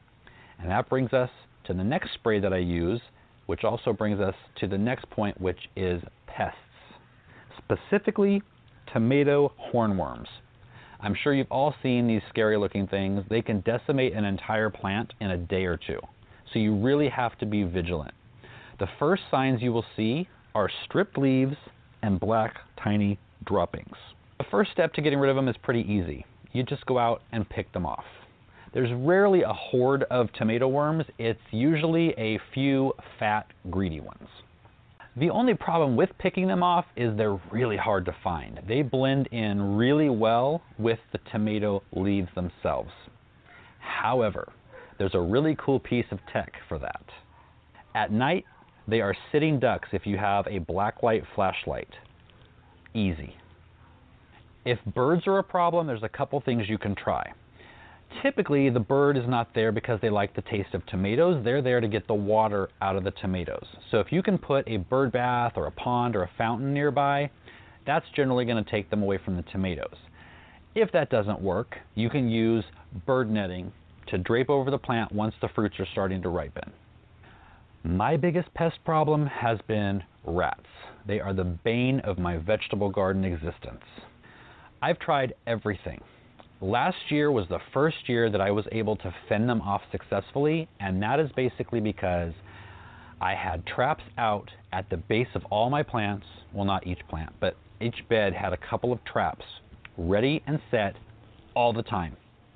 And that brings us to the next spray that I use, which also brings us to the next point, which is pests. Specifically, tomato hornworms. I'm sure you've all seen these scary looking things. They can decimate an entire plant in a day or two. So you really have to be vigilant. The first signs you will see are stripped leaves and black tiny droppings. The first step to getting rid of them is pretty easy. You just go out and pick them off. There's rarely a horde of tomato worms. It's usually a few fat, greedy ones. The only problem with picking them off is they're really hard to find. They blend in really well with the tomato leaves themselves. However, there's a really cool piece of tech for that. At night, they are sitting ducks if you have a blacklight flashlight. Easy. If birds are a problem, there's a couple things you can try. Typically, the bird is not there because they like the taste of tomatoes. They're there to get the water out of the tomatoes. So if you can put a bird bath or a pond or a fountain nearby, that's generally going to take them away from the tomatoes. If that doesn't work, you can use bird netting to drape over the plant once the fruits are starting to ripen. My biggest pest problem has been rats. They are the bane of my vegetable garden existence. I've tried everything. Last year was the first year that I was able to fend them off successfully, and that is basically because I had traps out at the base of all my plants. Well, not each plant, but each bed had a couple of traps ready and set all the time.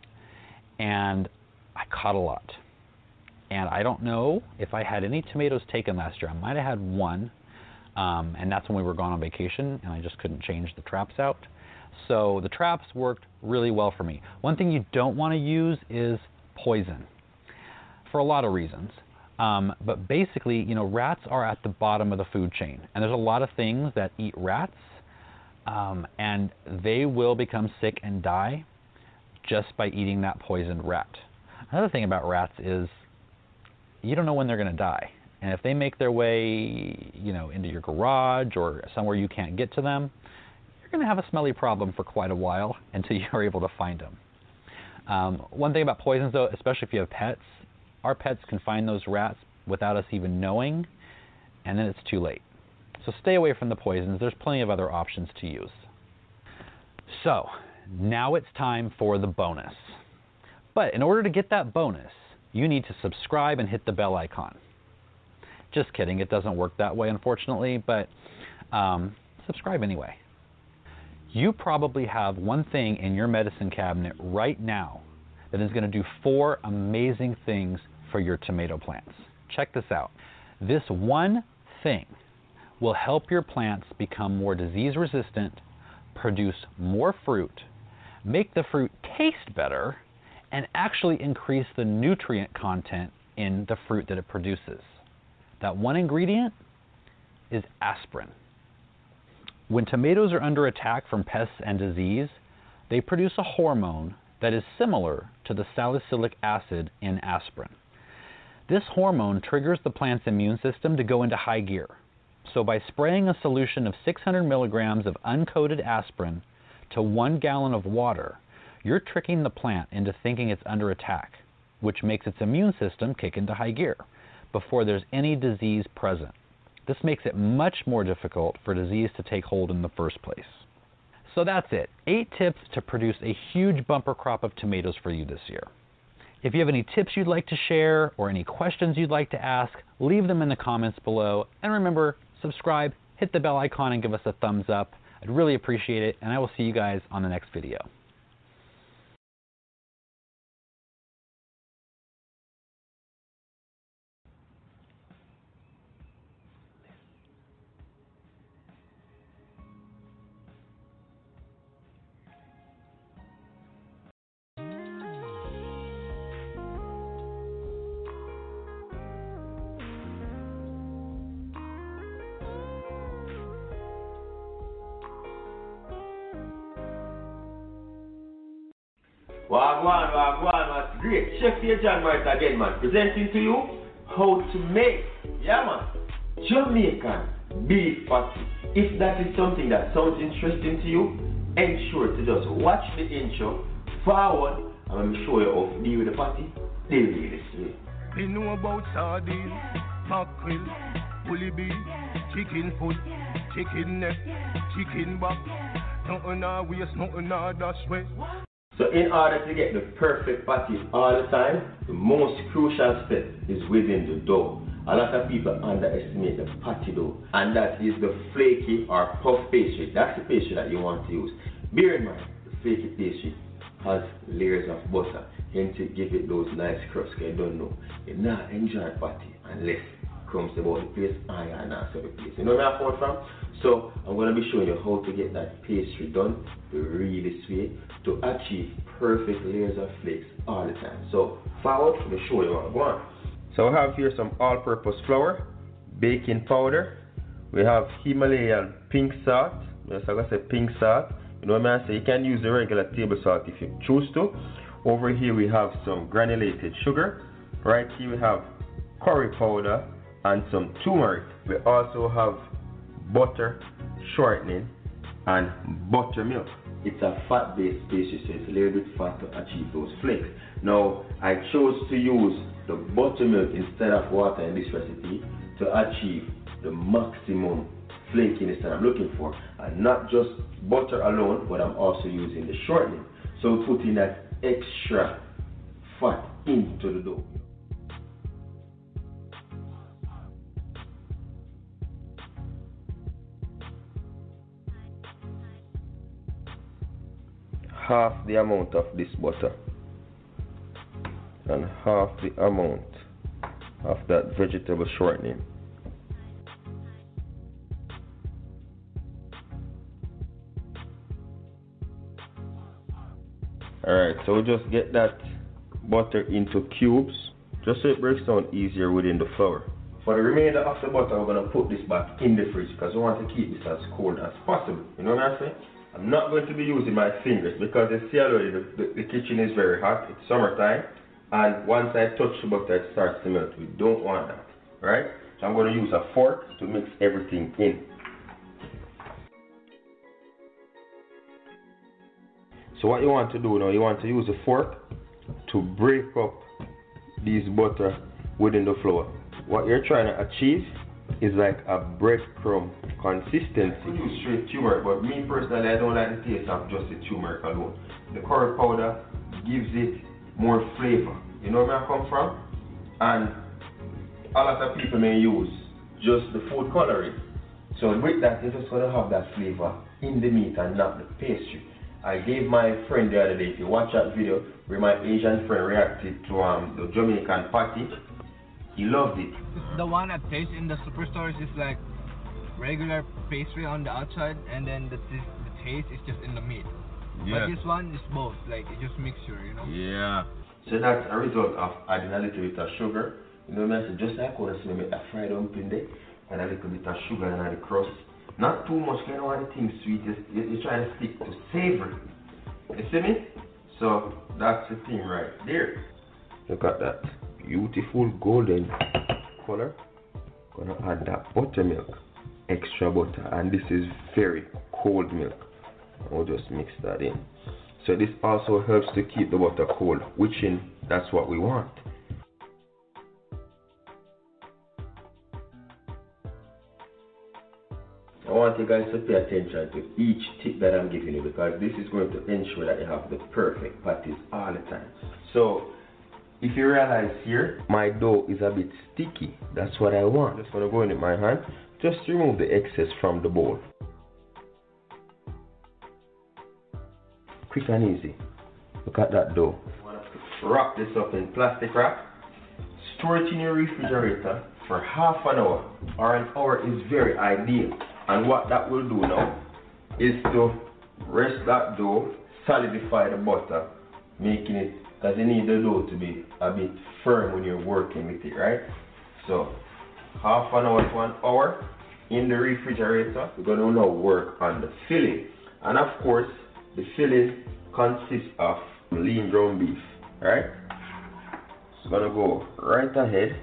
And I caught a lot. And I don't know if I had any tomatoes taken last year. I might have had one, Um, and that's when we were gone on vacation, and I just couldn't change the traps out. So the traps worked really well for me. One thing you don't want to use is poison, for a lot of reasons. Um, but basically, you know, rats are at the bottom of the food chain, and there's a lot of things that eat rats, um, and they will become sick and die just by eating that poisoned rat. Another thing about rats is you don't know when they're going to die. And if they make their way, you know, into your garage or somewhere you can't get to them, you're going to have a smelly problem for quite a while until you're able to find them. Um, one thing about poisons, though, especially if you have pets, our pets can find those rats without us even knowing, and then it's too late. So stay away from the poisons. There's plenty of other options to use. So now it's time for the bonus. But in order to get that bonus, you need to subscribe and hit the bell icon. Just kidding, it doesn't work that way, unfortunately, but um, subscribe anyway. You probably have one thing in your medicine cabinet right now that is going to do four amazing things for your tomato plants. Check this out. This one thing will help your plants become more disease resistant, produce more fruit, make the fruit taste better, and actually increase the nutrient content in the fruit that it produces. That one ingredient is aspirin. When tomatoes are under attack from pests and disease, they produce a hormone that is similar to the salicylic acid in aspirin. This hormone triggers the plant's immune system to go into high gear. So by spraying a solution of six hundred milligrams of uncoated aspirin to one gallon of water, you're tricking the plant into thinking it's under attack, which makes its immune system kick into high gear before there's any disease present. This makes it much more difficult for disease to take hold in the first place. So that's it. Eight tips to produce a huge bumper crop of tomatoes for you this year. If you have any tips you'd like to share or any questions you'd like to ask, leave them in the comments below. And remember, subscribe, hit the bell icon, and give us a thumbs up. I'd really appreciate it, and I will see you guys on the next video. Wagwan, Wagwan, that's great. Chef here, John Martin again, man. Presenting to you how to make, yeah, man, Jamaican beef patty. If that is something that sounds interesting to you, ensure to just watch the intro, forward, and let me show you how to deal with the patty. Deal with this way. We know about sardine, mackerel, bully beef, chicken foot, chicken neck, chicken back. Nothing I waste, nothing I dash way. So in order to get the perfect patty all the time, the most crucial step is within the dough. A lot of people underestimate the patty dough, and that is the flaky or puff pastry. That's the pastry that you want to use. Bear in mind, the flaky pastry has layers of butter, hence it give it those nice crusts. You don't know, you're not enjoying patty unless it comes about the place and you're not the place. You know where I'm coming from? So I'm going to be showing you how to get that pastry done the realest way to achieve perfect layers of flakes all the time. So forward, let me show you what I want. So I have here some all-purpose flour, baking powder. We have Himalayan pink salt. Yes, like I said, pink salt. You know what I say? You can use the regular table salt if you choose to. Over here we have some granulated sugar. Right here we have curry powder and some turmeric. We also have butter, shortening, and buttermilk. It's a fat-based pastry, so it's a little bit fat to achieve those flakes. Now, I chose to use the buttermilk instead of water in this recipe to achieve the maximum flakiness that I'm looking for. And not just butter alone, but I'm also using the shortening. So putting that extra fat into the dough. Half the amount of this butter and half the amount of that vegetable shortening. Alright, so we just get that butter into cubes, just so it breaks down easier within the flour. For the remainder of the butter, we're going to put this back in the fridge because we want to keep this as cold as possible. You know what I'm saying? I'm not going to be using my fingers because you see already the, the, the kitchen is very hot. It's summertime. And once I touch the butter, it starts to melt. We don't want that. Right? So I'm going to use a fork to mix everything in. So what you want to do now, you want to use a fork to break up these butter within the flour. What you're trying to achieve is like a breadcrumb consistency. We use straight turmeric, but me personally, I don't like the taste of just the turmeric alone. The curry powder gives it more flavor. You know where I come from? And a lot of people may use just the food coloring. So with that, you're just going to have that flavor in the meat and not the pastry. I gave my friend the other day, if you watch that video, where my Asian friend reacted to um, the Jamaican patty, he loved it. The one that tastes in the superstores is like regular pastry on the outside, and then the, t the taste is just in the meat. Yeah. But this one is both, like it's just mixture, you know? Yeah. So that's a result of adding a little bit of sugar. You know what I mean? So just like when I make a fried dumpling there, and a little bit of sugar and the crust. Not too much, you know what the thing sweet, you're, you're trying to stick to savory. You see me? So that's the thing right there. Look at that beautiful golden color. Gonna add that buttermilk, extra butter, and this is very cold milk. I'll just mix that in. So this also helps to keep the butter cold, which in that's what we want. I want you guys to pay attention to each tip that I'm giving you because this is going to ensure that you have the perfect patties all the time. So, if you realize here, my dough is a bit sticky. That's what I want. I'm just going to go in with my hand. Just remove the excess from the bowl. Quick and easy. Look at that dough. Wrap this up in plastic wrap. Store it in your refrigerator for half an hour or an hour is very ideal. And what that will do now is to rest that dough, solidify the butter, making it, because you need the dough to be a bit firm when you're working with it, right? So, half an hour to an hour in the refrigerator. We're going to now work on the filling. And of course, the filling consists of lean ground beef, right? So, going to go right ahead.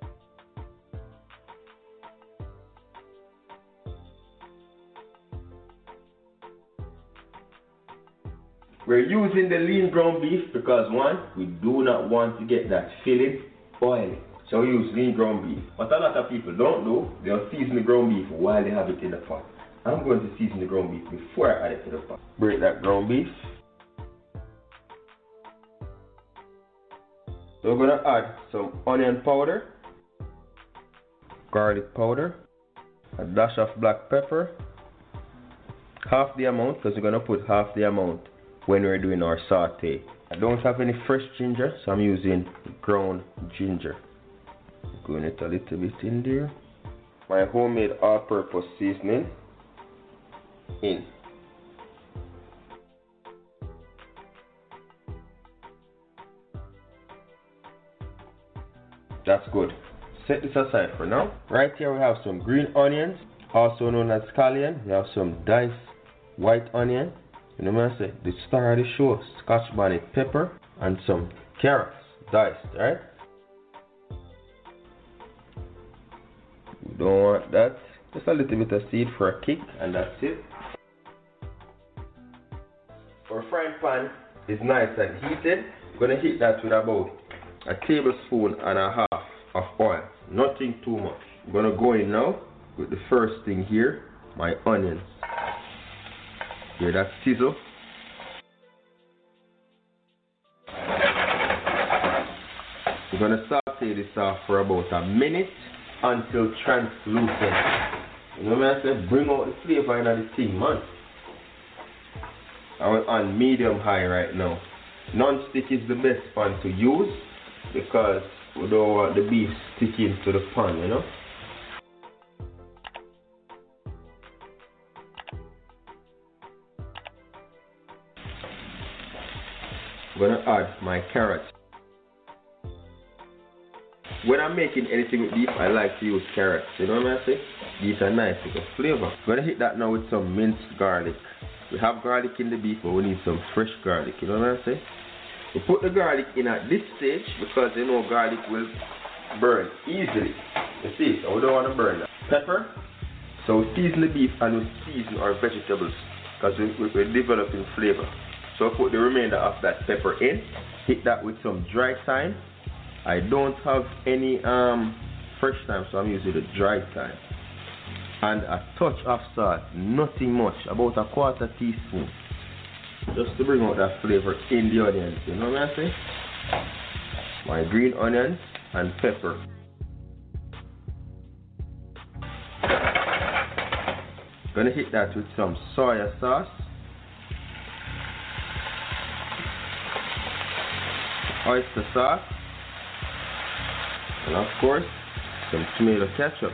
We're using the lean ground beef because one, we do not want to get that filling oily. So we use lean ground beef. What a lot of people don't do, they'll season the ground beef while they have it in the pot. I'm going to season the ground beef before I add it to the pot. Break that ground beef. So we're going to add some onion powder, garlic powder, a dash of black pepper, half the amount because we're going to put half the amount when we're doing our saute. I don't have any fresh ginger, so I'm using ground ginger. Going it a little bit in there. My homemade all-purpose seasoning in. That's good. Set this aside for now. Right here we have some green onions, also known as scallion. We have some diced white onion. You know what I say? The star of the show, scotch bonnet pepper, and some carrots, diced, right? You don't want that. Just a little bit of seed for a kick, and that's it. Our frying pan is nice and heated. We're going to heat that with about a tablespoon and a half of oil. Nothing too much. I'm going to go in now with the first thing here, my onions. Hear that sizzle? We're going to saute this off for about a minute until translucent. You know what I said? Bring out the flavor in the thing, man. I'm on medium high right now. Non-stick is the best pan to use because we don't want the beef sticking to the pan, you know? I'm gonna add my carrots. When I'm making anything with beef, I like to use carrots. You know what I'm saying? These are nice with the flavor. I'm gonna hit that now with some minced garlic. We have garlic in the beef, but we need some fresh garlic. You know what I'm saying? We put the garlic in at this stage because you know garlic will burn easily. You see, so we don't want to burn that. Pepper. So we season the beef and we season our vegetables because we, we, we're developing flavor. So I put the remainder of that pepper in. Hit that with some dry thyme. I don't have any um, fresh thyme, so I'm using the dry thyme. And a touch of salt, nothing much, about a quarter teaspoon. Just to bring out that flavor in the onions, you know what I'm saying? My green onions and pepper. Gonna hit that with some soy sauce. Oyster sauce. And of course, some tomato ketchup.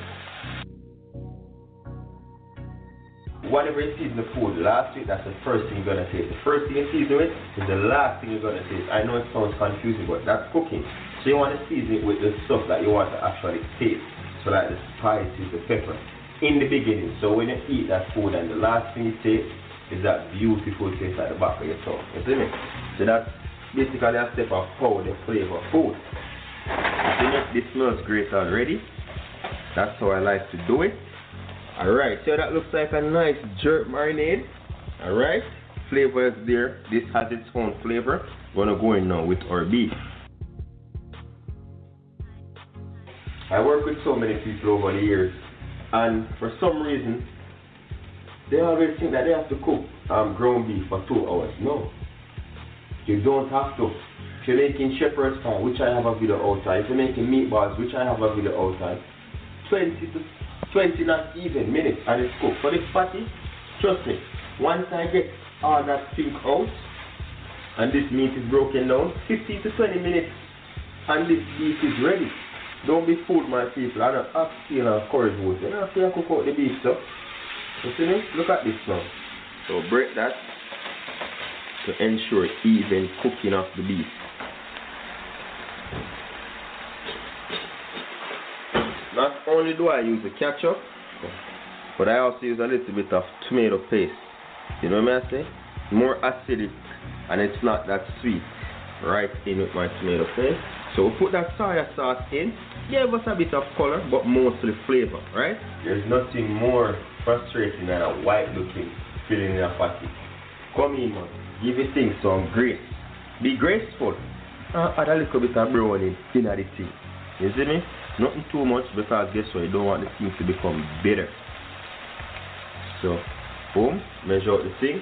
Whatever you season the food last week, that's the first thing you're gonna taste. The first thing you season it is the last thing you're gonna taste. I know it sounds confusing, but that's cooking. So you want to season it with the stuff that you want to actually taste. So like the spices, the pepper, in the beginning. So when you eat that food and the last thing you taste is that beautiful taste at the back of your tongue. You see me? So that's basically a step of how they flavor food. You see me? This smells great already. That's how I like to do it. Alright, so that looks like a nice jerk marinade. Alright, flavor is there. This has its own flavor. We're gonna go in now with our beef. I work with so many people over the years, and for some reason, they always think that they have to cook um, ground beef for two hours. No, you don't have to. If you're making shepherd's pie, which I have a video outside, if you're making meatballs, which I have a video outside, twenty to twenty not even minutes and it's cooked. For this patty, trust me, once I get all that thing out and this meat is broken down, fifteen to twenty minutes and this beef is ready. Don't be fooled, my people. I don't have steel and courage wood. You don't have to cook out the beef stuff. You see me? Look at this now. So break that to ensure even cooking of the beef. Not only do I use the ketchup, but I also use a little bit of tomato paste. You know what I'm saying? More acidic and it's not that sweet. Right in with my tomato paste. So we put that soy sauce in. Gave us a bit of color, but mostly flavor, right? There's nothing more frustrating than a white looking filling in a patty. Come in, man. Give your thing some grace. Be graceful. Uh, add a little bit of browning in the thing. You see me? Nothing too much because guess what? You don't want the thing to become bitter. So, boom, measure out the thing.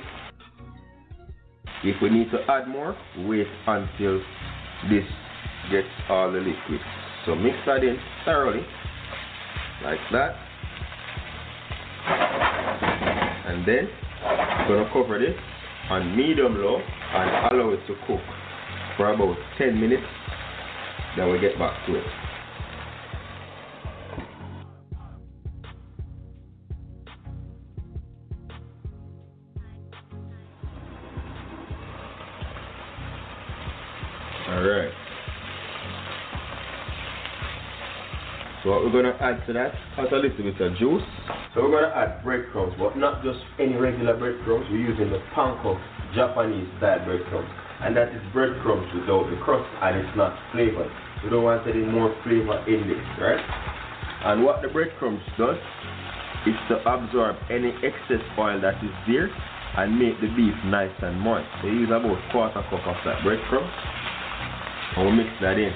If we need to add more, wait until this gets all the liquid. So mix that in thoroughly, like that. And then, I'm going to cover this on medium low and allow it to cook for about ten minutes. Then we'll get back to it. Alright. So what we're going to add to that, add a little bit of juice. So we're going to add breadcrumbs, but not just any regular breadcrumbs. We're using the panko Japanese style breadcrumbs. And that is breadcrumbs without the crust and it's not flavored. We don't want any more flavor in this, right? And what the breadcrumbs does is to absorb any excess oil that is there and make the beef nice and moist. So you use about quarter cup of that breadcrumb. And we'll mix that in.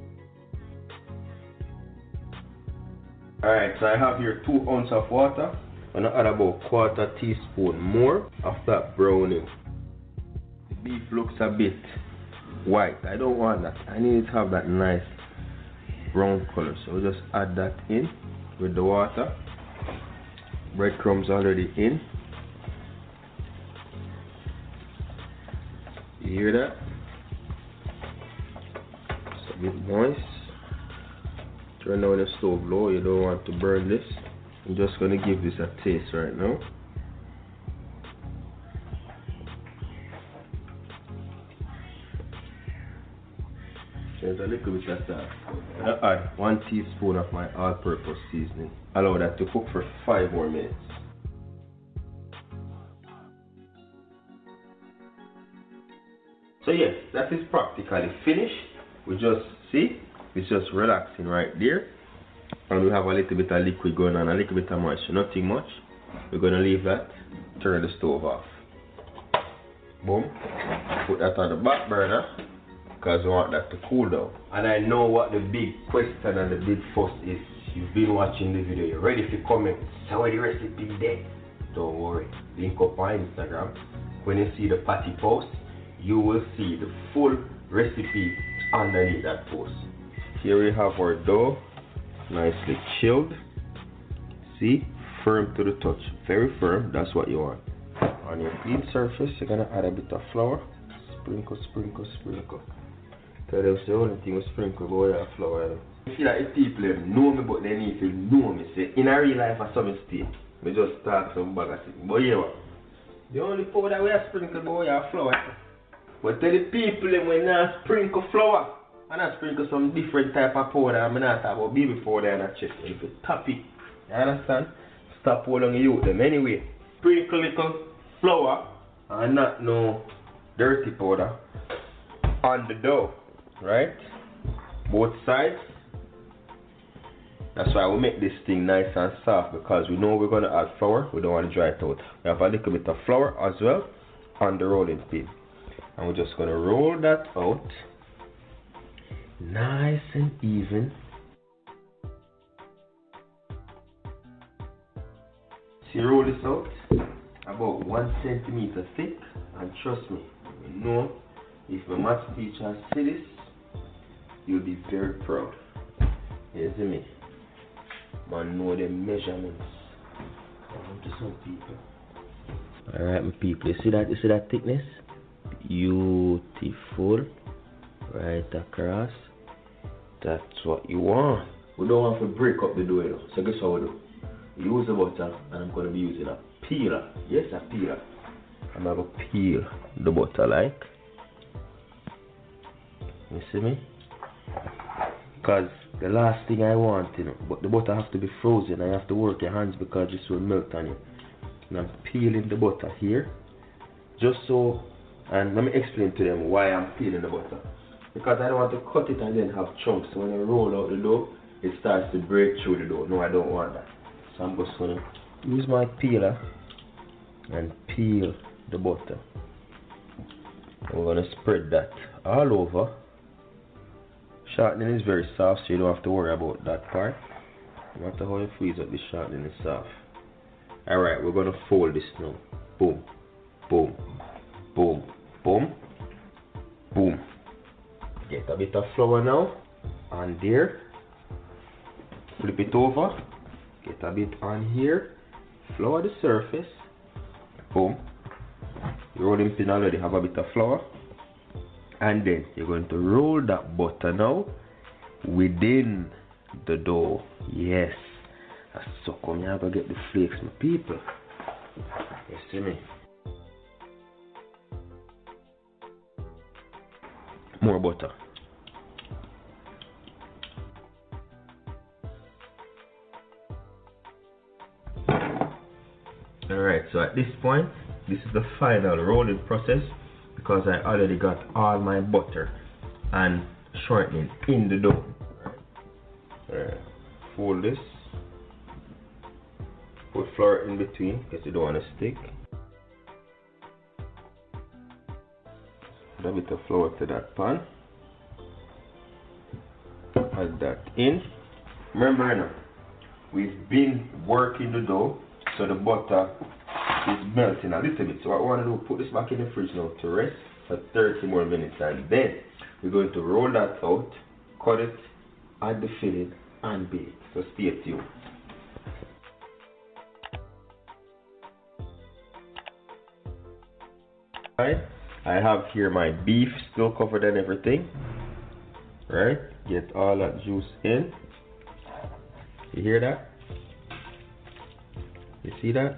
Alright, so I have here two ounces of water. I'm going to add about quarter teaspoon more of that browning. The beef looks a bit white. I don't want that. I need it to have that nice brown color. So we'll just add that in with the water. Breadcrumbs already in. You hear that? It's a bit moist. Turn down the stove low, you don't want to burn this. I'm just going to give this a taste right now. There's a little bit of salt. Uh, add one teaspoon of my all-purpose seasoning. Allow that to cook for five more minutes. So yes, that is practically finished. We just see, it's just relaxing right there. And we have a little bit of liquid going on, a little bit of moisture, nothing much. We're going to leave that, turn the stove off. Boom. Put that on the back burner, because we want that to cool down. And I know what the big question and the big fuss is. You've been watching the video, you're ready to comment, so where the recipe there? Don't worry, link up on Instagram. When you see the patty post, you will see the full recipe underneath that post. Here we have our dough, nicely chilled. See, firm to the touch, very firm, that's what you want. On your clean surface, you're gonna add a bit of flour. Sprinkle, sprinkle, sprinkle. Tell them the only thing with sprinkle, go with flour. You see that if people know me, but they need to know me. Say, in a real life, I saw me stay. We just talk some bag of things. But yeah, the only powder we have sprinkle, go with flour. But tell the people them when I sprinkle flour, and I sprinkle some different type of powder. I'm not talking about baby powder and a chip. If you tap it, you understand? Stop holding you them anyway. Sprinkle little flour and not no dirty powder on the dough, right? Both sides. That's why we make this thing nice and soft, because we know we're going to add flour. We don't want to dry it out. We have a little bit of flour as well on the rolling pin. And we're just going to roll that out nice and even. So you roll this out about one centimeter thick, and trust me, you know, if my math teacher see this, you'll be very proud. You see me? Man know the measurements. Come to some people. Alright, my people, you see that? You see that thickness? Beautiful. Right across. That's what you want. We don't want to break up the dough, you know. So guess what we do? We use the butter, and I'm going to be using a peeler. Yes, a peeler. I'm going to peel the butter like. You see me? Because the last thing I want, you know, but the butter have to be frozen. I have to work your hands because this will melt on you. And I'm peeling the butter here. Just so, and let me explain to them why I'm peeling the butter. Because I don't want to cut it and then have chunks. So when I roll out the dough, it starts to break through the dough. No, I don't want that. So I'm just going to use my peeler and peel the butter. And we're going to spread that all over. Shortening is very soft, so you don't have to worry about that part. No matter how you freeze up, the shortening is soft. Alright, we're going to fold this now. Boom, boom, boom, boom, boom. Get a bit of flour now. On there. Flip it over. Get a bit on here. Flour the surface. Boom. Your rolling pin already have a bit of flour. And then you're going to roll that butter now within the dough. Yes. That's so come you have to get the flakes, my people. You see me? More butter. Alright, so at this point, this is the final rolling process, because I already got all my butter and shortening in the dough. Alright, fold this, put flour in between because you don't want to stick. Add a bit of flour to that pan. Add that in. Remember now, we've been working the dough, so the butter is melting a little bit. So what we want to do, put this back in the fridge now to rest for thirty more minutes, and then we're going to roll that out, cut it, add the filling, and bake. So stay tuned. Right, I have here my beef still covered and everything. Right, get all that juice in. You hear that? You see that?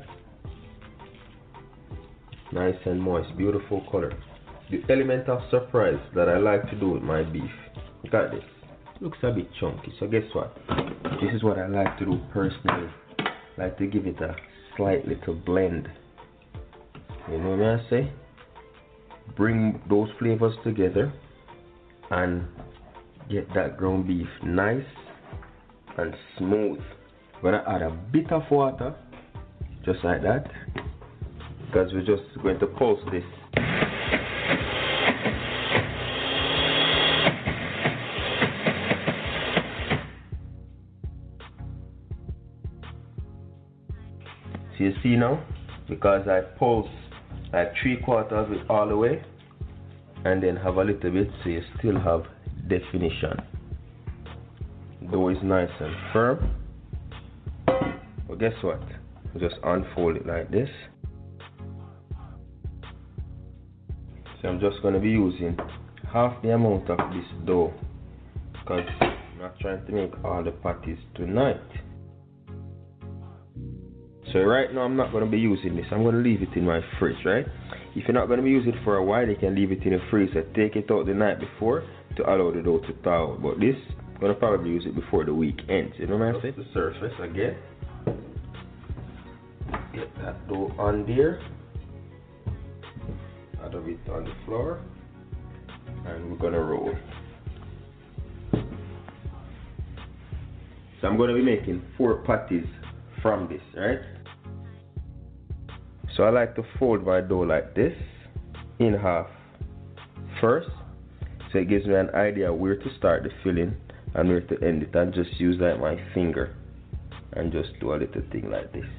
Nice and moist, beautiful color. The element of surprise that I like to do with my beef, Look at this. Looks a bit chunky. So guess what? This is what I like to do personally. I like to give it a slight little blend. You know what I say? Bring those flavors together and get that ground beef nice and smooth. I'm gonna add a bit of water, just like that, because we're just going to pulse this. So you see now, because I pulse like three quarters of it all the way, and then have a little bit, so you still have definition. Dough is nice and firm. But guess what? Just unfold it like this. So I'm just going to be using half the amount of this dough, because I'm not trying to make all the patties tonight. So right now I'm not going to be using this. I'm going to leave it in my fridge, right? If you're not going to be using it for a while, you can leave it in the freezer. Take it out the night before to allow the dough to thaw out. But this, I'm going to probably use it before the week ends. You know what I'm saying? The surface again. Get that dough on there. Add a bit on the floor. And we're going to roll. So I'm going to be making four patties from this, right? So I like to fold my dough like this in half first, so it gives me an idea where to start the filling and where to end it, and just use like my finger and just do a little thing like this.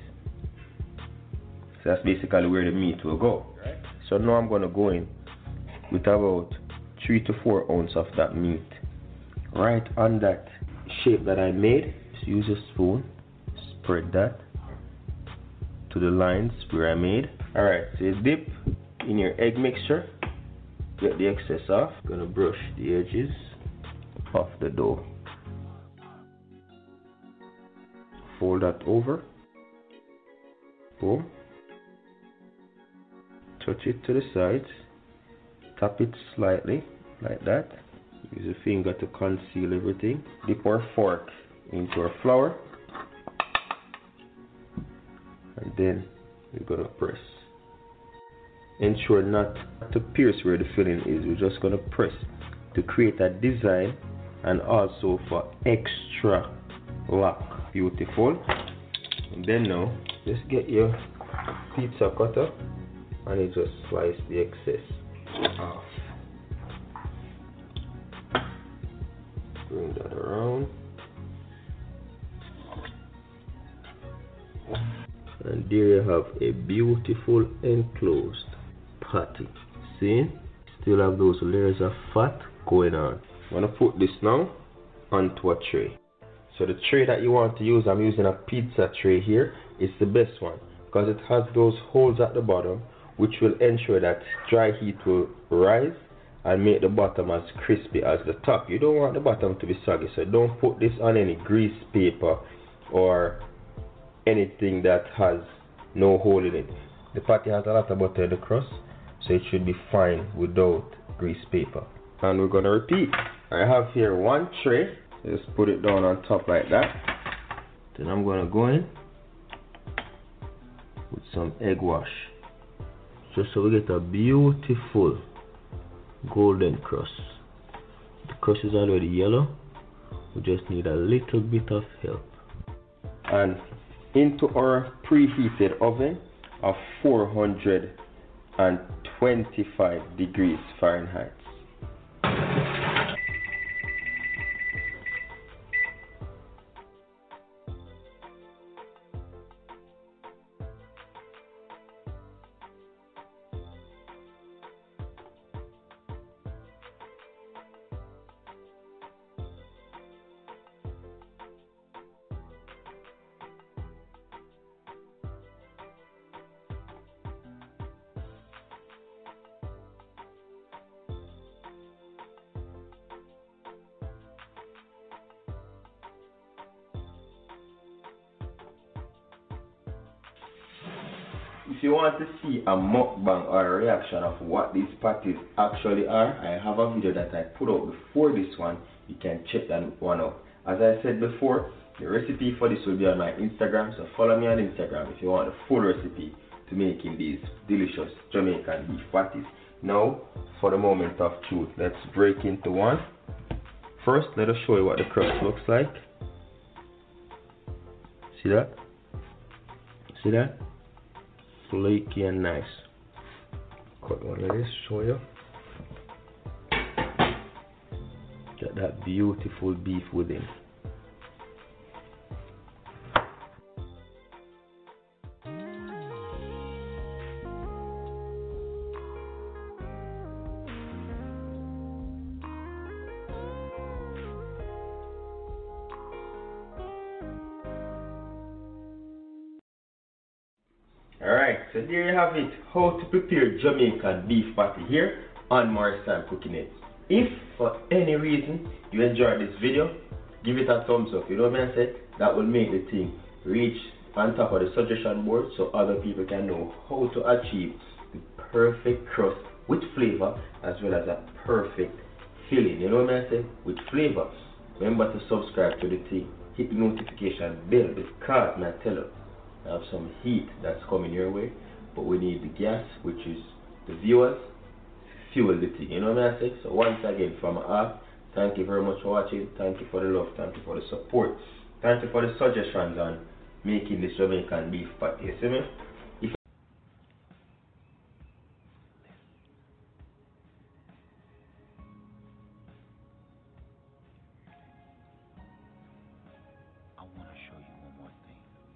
So that's basically where the meat will go. Right? So now I'm going to go in with about three to four ounces of that meat right on that shape that I made. Just use a spoon, spread that to the lines where I made. Alright, so you dip in your egg mixture, get the excess off. Gonna brush the edges of the dough. Fold that over. Boom. Touch it to the sides. Tap it slightly, like that. Use a finger to conceal everything. Dip our fork into our flour. And then we're going to press. Ensure not to pierce where the filling is. We're just going to press to create a design and also for extra lock. Beautiful. And then now, just get your pizza cutter and you just slice the excess off. Bring that around. And there you have a beautiful enclosed patty. See? Still have those layers of fat going on. I'm going to put this now onto a tray. So the tray that you want to use, I'm using a pizza tray here. It's the best one because it has those holes at the bottom, which will ensure that dry heat will rise and make the bottom as crispy as the top. You don't want the bottom to be soggy, so don't put this on any grease paper or anything that has no hole in it. The patty has a lot of butter in the crust, so it should be fine without grease paper. And we're gonna repeat. I have here one tray. Just put it down on top like that. Then I'm gonna go in with some egg wash, just so we get a beautiful golden crust. The crust is already yellow. We just need a little bit of help. And into our preheated oven of four hundred twenty-five degrees Fahrenheit. If you want to see a mukbang or a reaction of what these patties actually are, I have a video that I put out before this one you can check that one out. As I said before, the recipe for this will be on my Instagram, so follow me on Instagram if you want the full recipe to making these delicious Jamaican beef patties. Now, for the moment of truth, let's break into one. First, let us show you what the crust looks like. See that? See that? Flaky and nice. Cut one like this, show you. Get that beautiful beef within. Alright, so there you have it, how to prepare Jamaican beef patty here on Morris Time Cooking It. If for any reason you enjoyed this video, give it a thumbs up. You know what I said? That will make the thing reach on top of the suggestion board so other people can know how to achieve the perfect crust with flavor as well as a perfect filling. You know what I said? With flavor. Remember to subscribe to the thing. Hit the notification bell because I tell you, I have some heat that's coming your way, but we need the gas, which is the viewers, fuel the thing. You know what I say? So once again, from us, thank you very much for watching. Thank you for the love. Thank you for the support. Thank you for the suggestions on making this Jamaican beef patty. You see me? If I want to show you one more thing.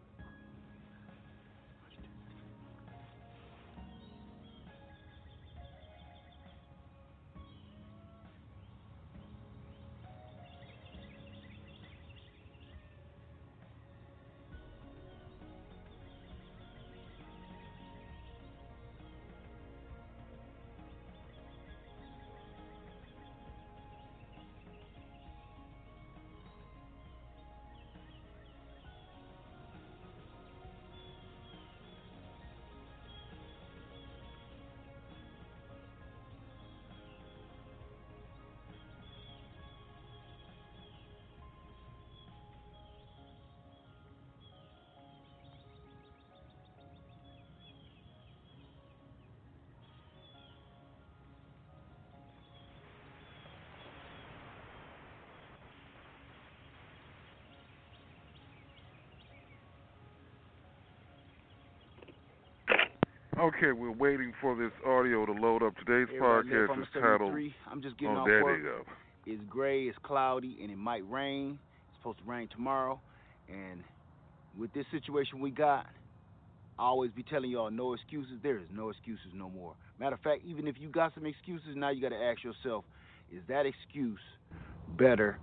Okay, we're waiting for this audio to load up. Today's Hey, podcast is titled. I'm just getting oh, off there work. you go. It's gray, it's cloudy, and it might rain. It's supposed to rain tomorrow. And with this situation we got, I always be telling y'all no excuses. There is no excuses no more. Matter of fact, even if you got some excuses, now you got to ask yourself, is that excuse better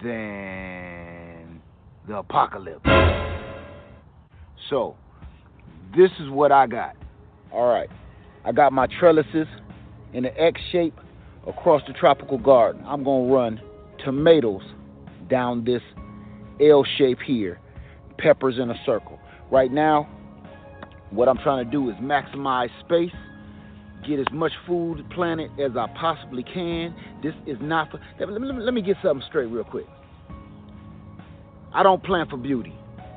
than the apocalypse? So, this is what I got. All right, I got my trellises in an X shape across the tropical garden. I'm going to run tomatoes down this L shape here, peppers in a circle. Right now, what I'm trying to do is maximize space, get as much food planted as I possibly can. This is not for, let me, let me, let me get something straight real quick. I don't plant for beauty.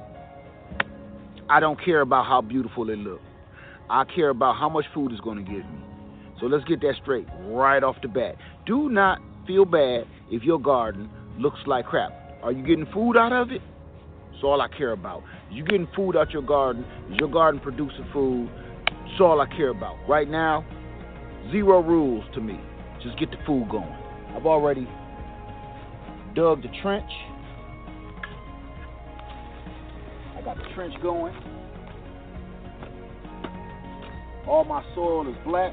I don't care about how beautiful it looks. I care about how much food it's going to give me. So let's get that straight right off the bat. Do not feel bad if your garden looks like crap. Are you getting food out of it? That's all I care about. You getting food out your garden? Is your garden producing food? That's all I care about. Right now, zero rules to me. Just get the food going. I've already dug the trench. I got the trench going. All my soil is black,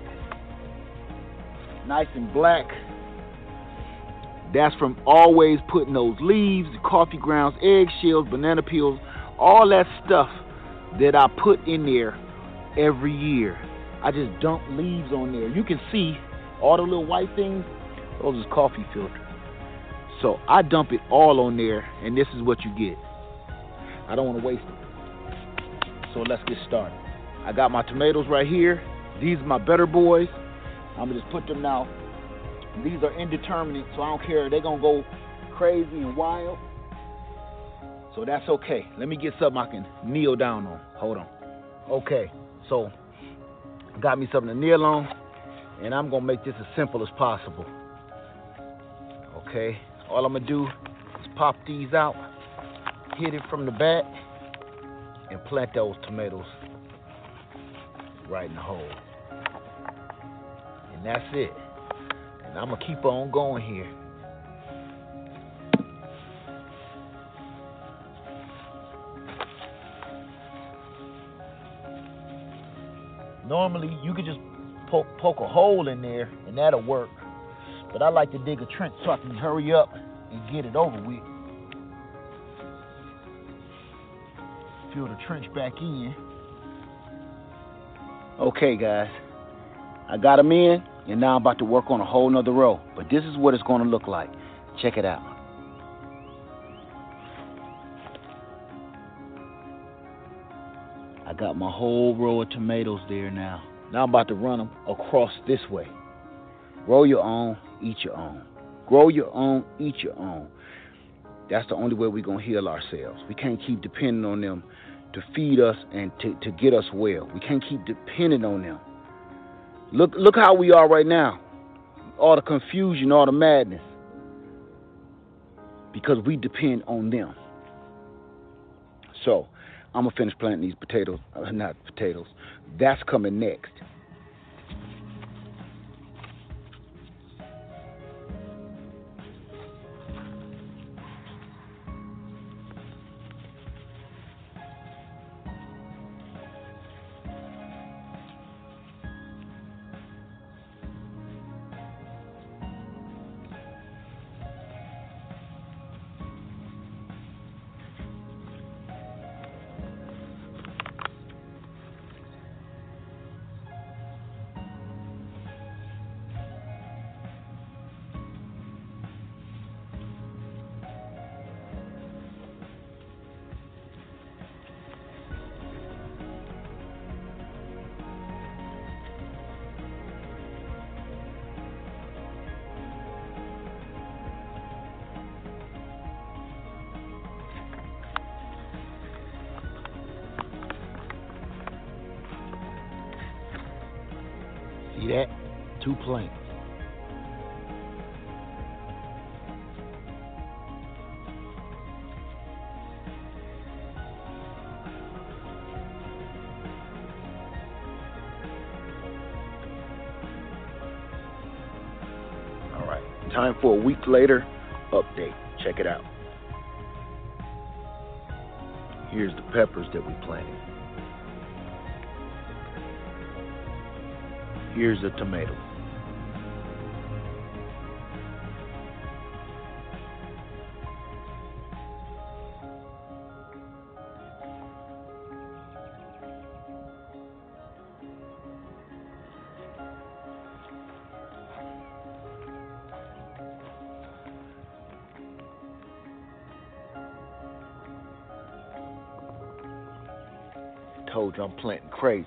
nice and black. That's from always putting those leaves, coffee grounds, eggshells, banana peels, all that stuff that I put in there every year. I just dump leaves on there. You can see all the little white things, those is coffee filter. So I dump it all on there, and this is what you get. I don't want to waste it. So let's get started. I got my tomatoes right here. These are my better boys. I'm going to just put them now. These are indeterminate, so I don't care. They're going to go crazy and wild. So that's okay. Let me get something I can kneel down on. Hold on. Okay, so got me something to kneel on, and I'm gonna make this as simple as possible. Okay, all I'm gonna do is pop these out, hit it from the back, and plant those tomatoes right in the hole. And that's it. And I'm gonna keep on going here. Normally, you could just poke, poke a hole in there, and that'll work. But I like to dig a trench so I can hurry up and get it over with. Fill the trench back in. Okay, guys. I got them in, and now I'm about to work on a whole nother row. But this is what it's going to look like. Check it out. I got my whole row of tomatoes there now. Now I'm about to run them across this way. Grow your own, eat your own. Grow your own, eat your own. That's the only way we're going to heal ourselves. We can't keep depending on them to feed us and to, to get us well. We can't keep depending on them. Look, look how we are right now. All the confusion, all the madness. Because we depend on them. So, I'm going to finish planting these potatoes. Uh, not potatoes. That's coming next. See that? Two plants. All right, time for a week later update. Check it out. Here's the peppers that we planted. Here's the tomato. Told you I'm planting crazy.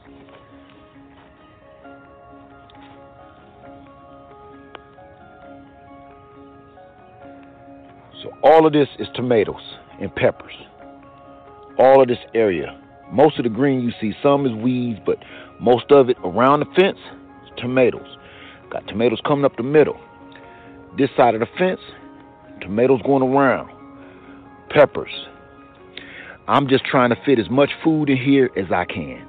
So all of this is tomatoes and peppers. All of this area. Most of the green you see, some is weeds, but most of it around the fence is tomatoes. Got tomatoes coming up the middle. This side of the fence, tomatoes going around. Peppers. I'm just trying to fit as much food in here as I can.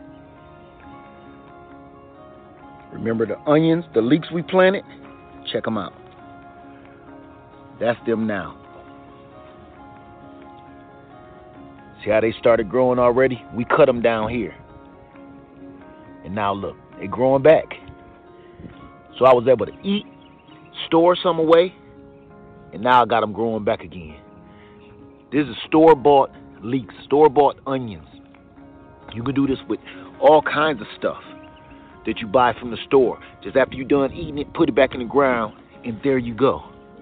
Remember the onions, the leeks we planted? Check them out. That's them now. See how they started growing already? We cut them down here. And now look, they're growing back. So I was able to eat, store some away, and now I got them growing back again. This is store-bought leeks, store-bought onions. You can do this with all kinds of stuff that you buy from the store. Just after you're done eating it, put it back in the ground, and there you go.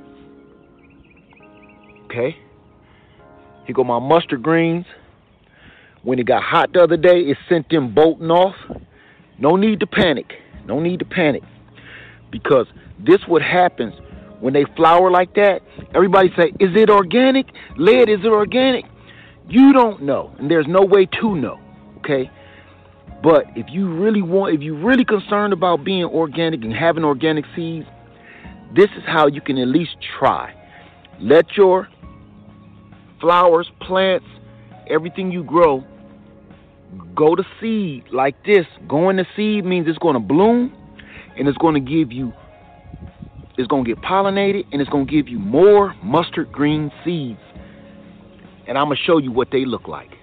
Okay? Here go my mustard greens. When it got hot the other day, it sent them bolting off. No need to panic. No need to panic. Because this what happens when they flower like that, everybody say, is it organic? Lead, is it organic? You don't know, and there's no way to know, okay? But if you really want, if you're really concerned about being organic and having organic seeds, this is how you can at least try. Let your flowers, plants, everything you grow, go to seed like this. Going to seed means it's going to bloom, and it's going to give you, it's going to get pollinated, and it's going to give you more mustard green seeds. And I'm going to show you what they look like.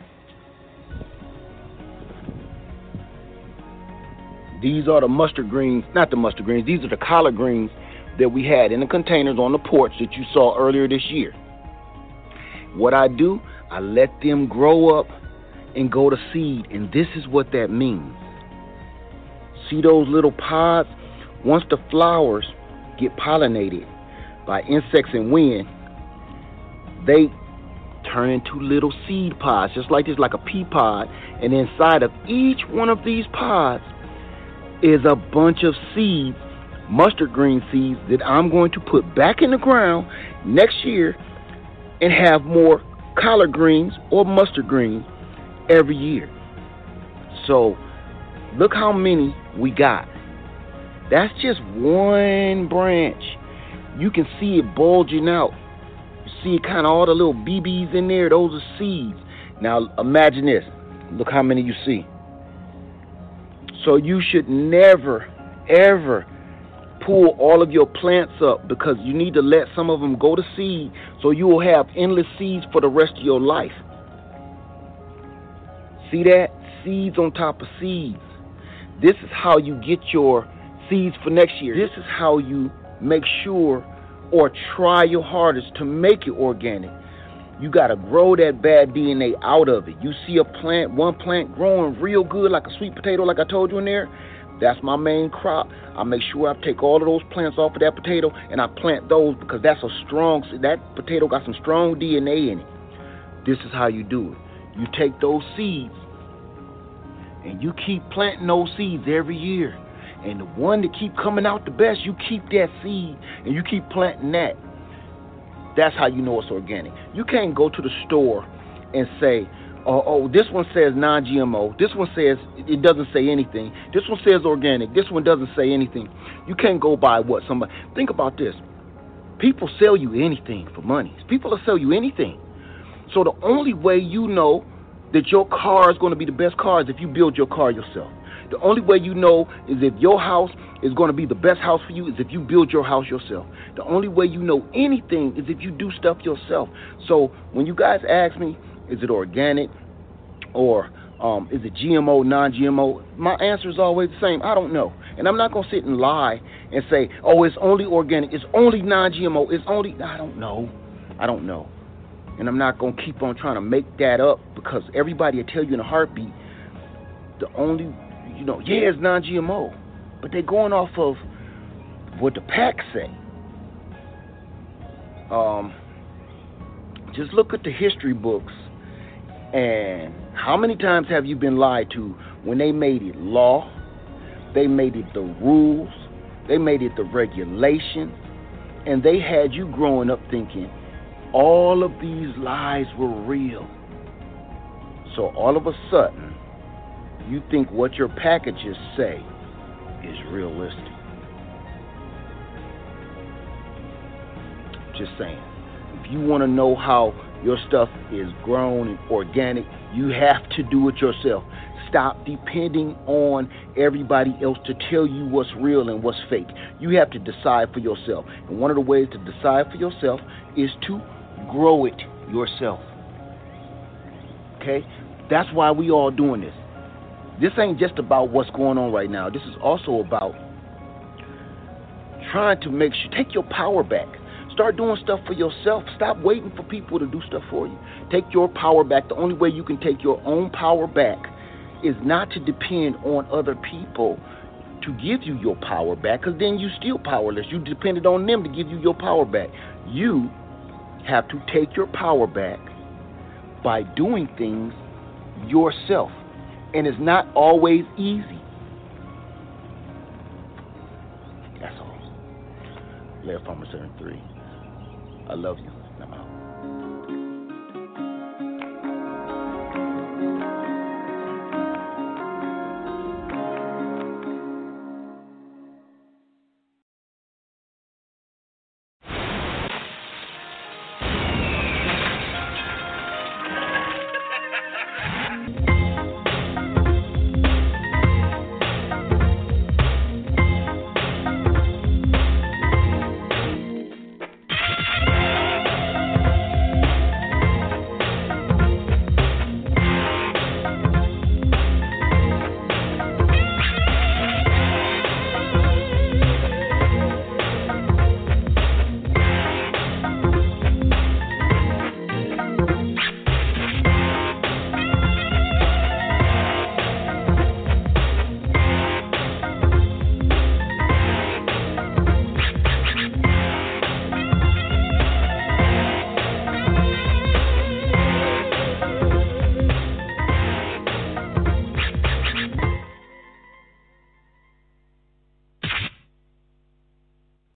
These are the mustard greens, not the mustard greens, these are the collard greens that we had in the containers on the porch that you saw earlier this year. What I do, I let them grow up and go to seed, and this is what that means. See those little pods? Once the flowers get pollinated by insects and wind, they turn into little seed pods, just like this, like a pea pod, and inside of each one of these pods is a bunch of seeds, mustard green seeds, that I'm going to put back in the ground next year and have more collard greens or mustard greens every year. So look how many we got. That's just one branch. You can see it bulging out. You see it kind of all the little B Bs in there. Those are seeds. Now imagine this. Look how many you see. So you should never, ever pull all of your plants up, because you need to let some of them go to seed so you will have endless seeds for the rest of your life. See that? Seeds on top of seeds. This is how you get your seeds for next year. This is how you make sure or try your hardest to make it organic. You got to grow that bad D N A out of it. You see a plant, one plant growing real good like a sweet potato, like I told you in there, that's my main crop. I make sure I take all of those plants off of that potato and I plant those, because that's a strong, that potato got some strong D N A in it. This is how you do it. You take those seeds and you keep planting those seeds every year. And the one that keep coming out the best, you keep that seed and you keep planting that. That's how you know it's organic. You can't go to the store and say, oh, oh this one says non G M O. This one says it doesn't say anything. This one says organic. This one doesn't say anything. You can't go by what somebody... Think about this. People sell you anything for money. People will sell you anything. So the only way you know that your car is going to be the best car is if you build your car yourself. The only way you know is if your house is going to be the best house for you is if you build your house yourself. The only way you know anything is if you do stuff yourself. So when you guys ask me, is it organic or um, is it G M O, non G M O, my answer is always the same. I don't know. And I'm not going to sit and lie and say, oh, it's only organic, it's only non G M O, it's only... I don't know. I don't know. And I'm not going to keep on trying to make that up, because everybody will tell you in a heartbeat, the only... You know, yeah, it's non G M O, but they're going off of what the packs say. Um, just look at the history books, and how many times have you been lied to when they made it law, they made it the rules, they made it the regulation, and they had you growing up thinking all of these lies were real. So all of a sudden, you think what your packages say is realistic. Just saying. If you want to know how your stuff is grown and organic, you have to do it yourself. Stop depending on everybody else to tell you what's real and what's fake. You have to decide for yourself. And one of the ways to decide for yourself is to grow it yourself. Okay? That's why we all doing this. This ain't just about what's going on right now. This is also about trying to make sure, take your power back. Start doing stuff for yourself. Stop waiting for people to do stuff for you. Take your power back. The only way you can take your own power back is not to depend on other people to give you your power back, because then you're still powerless. You depended on them to give you your power back. You have to take your power back by doing things yourself. And it's not always easy. That's all. Larry Farmer seven three. I love you. I'm out.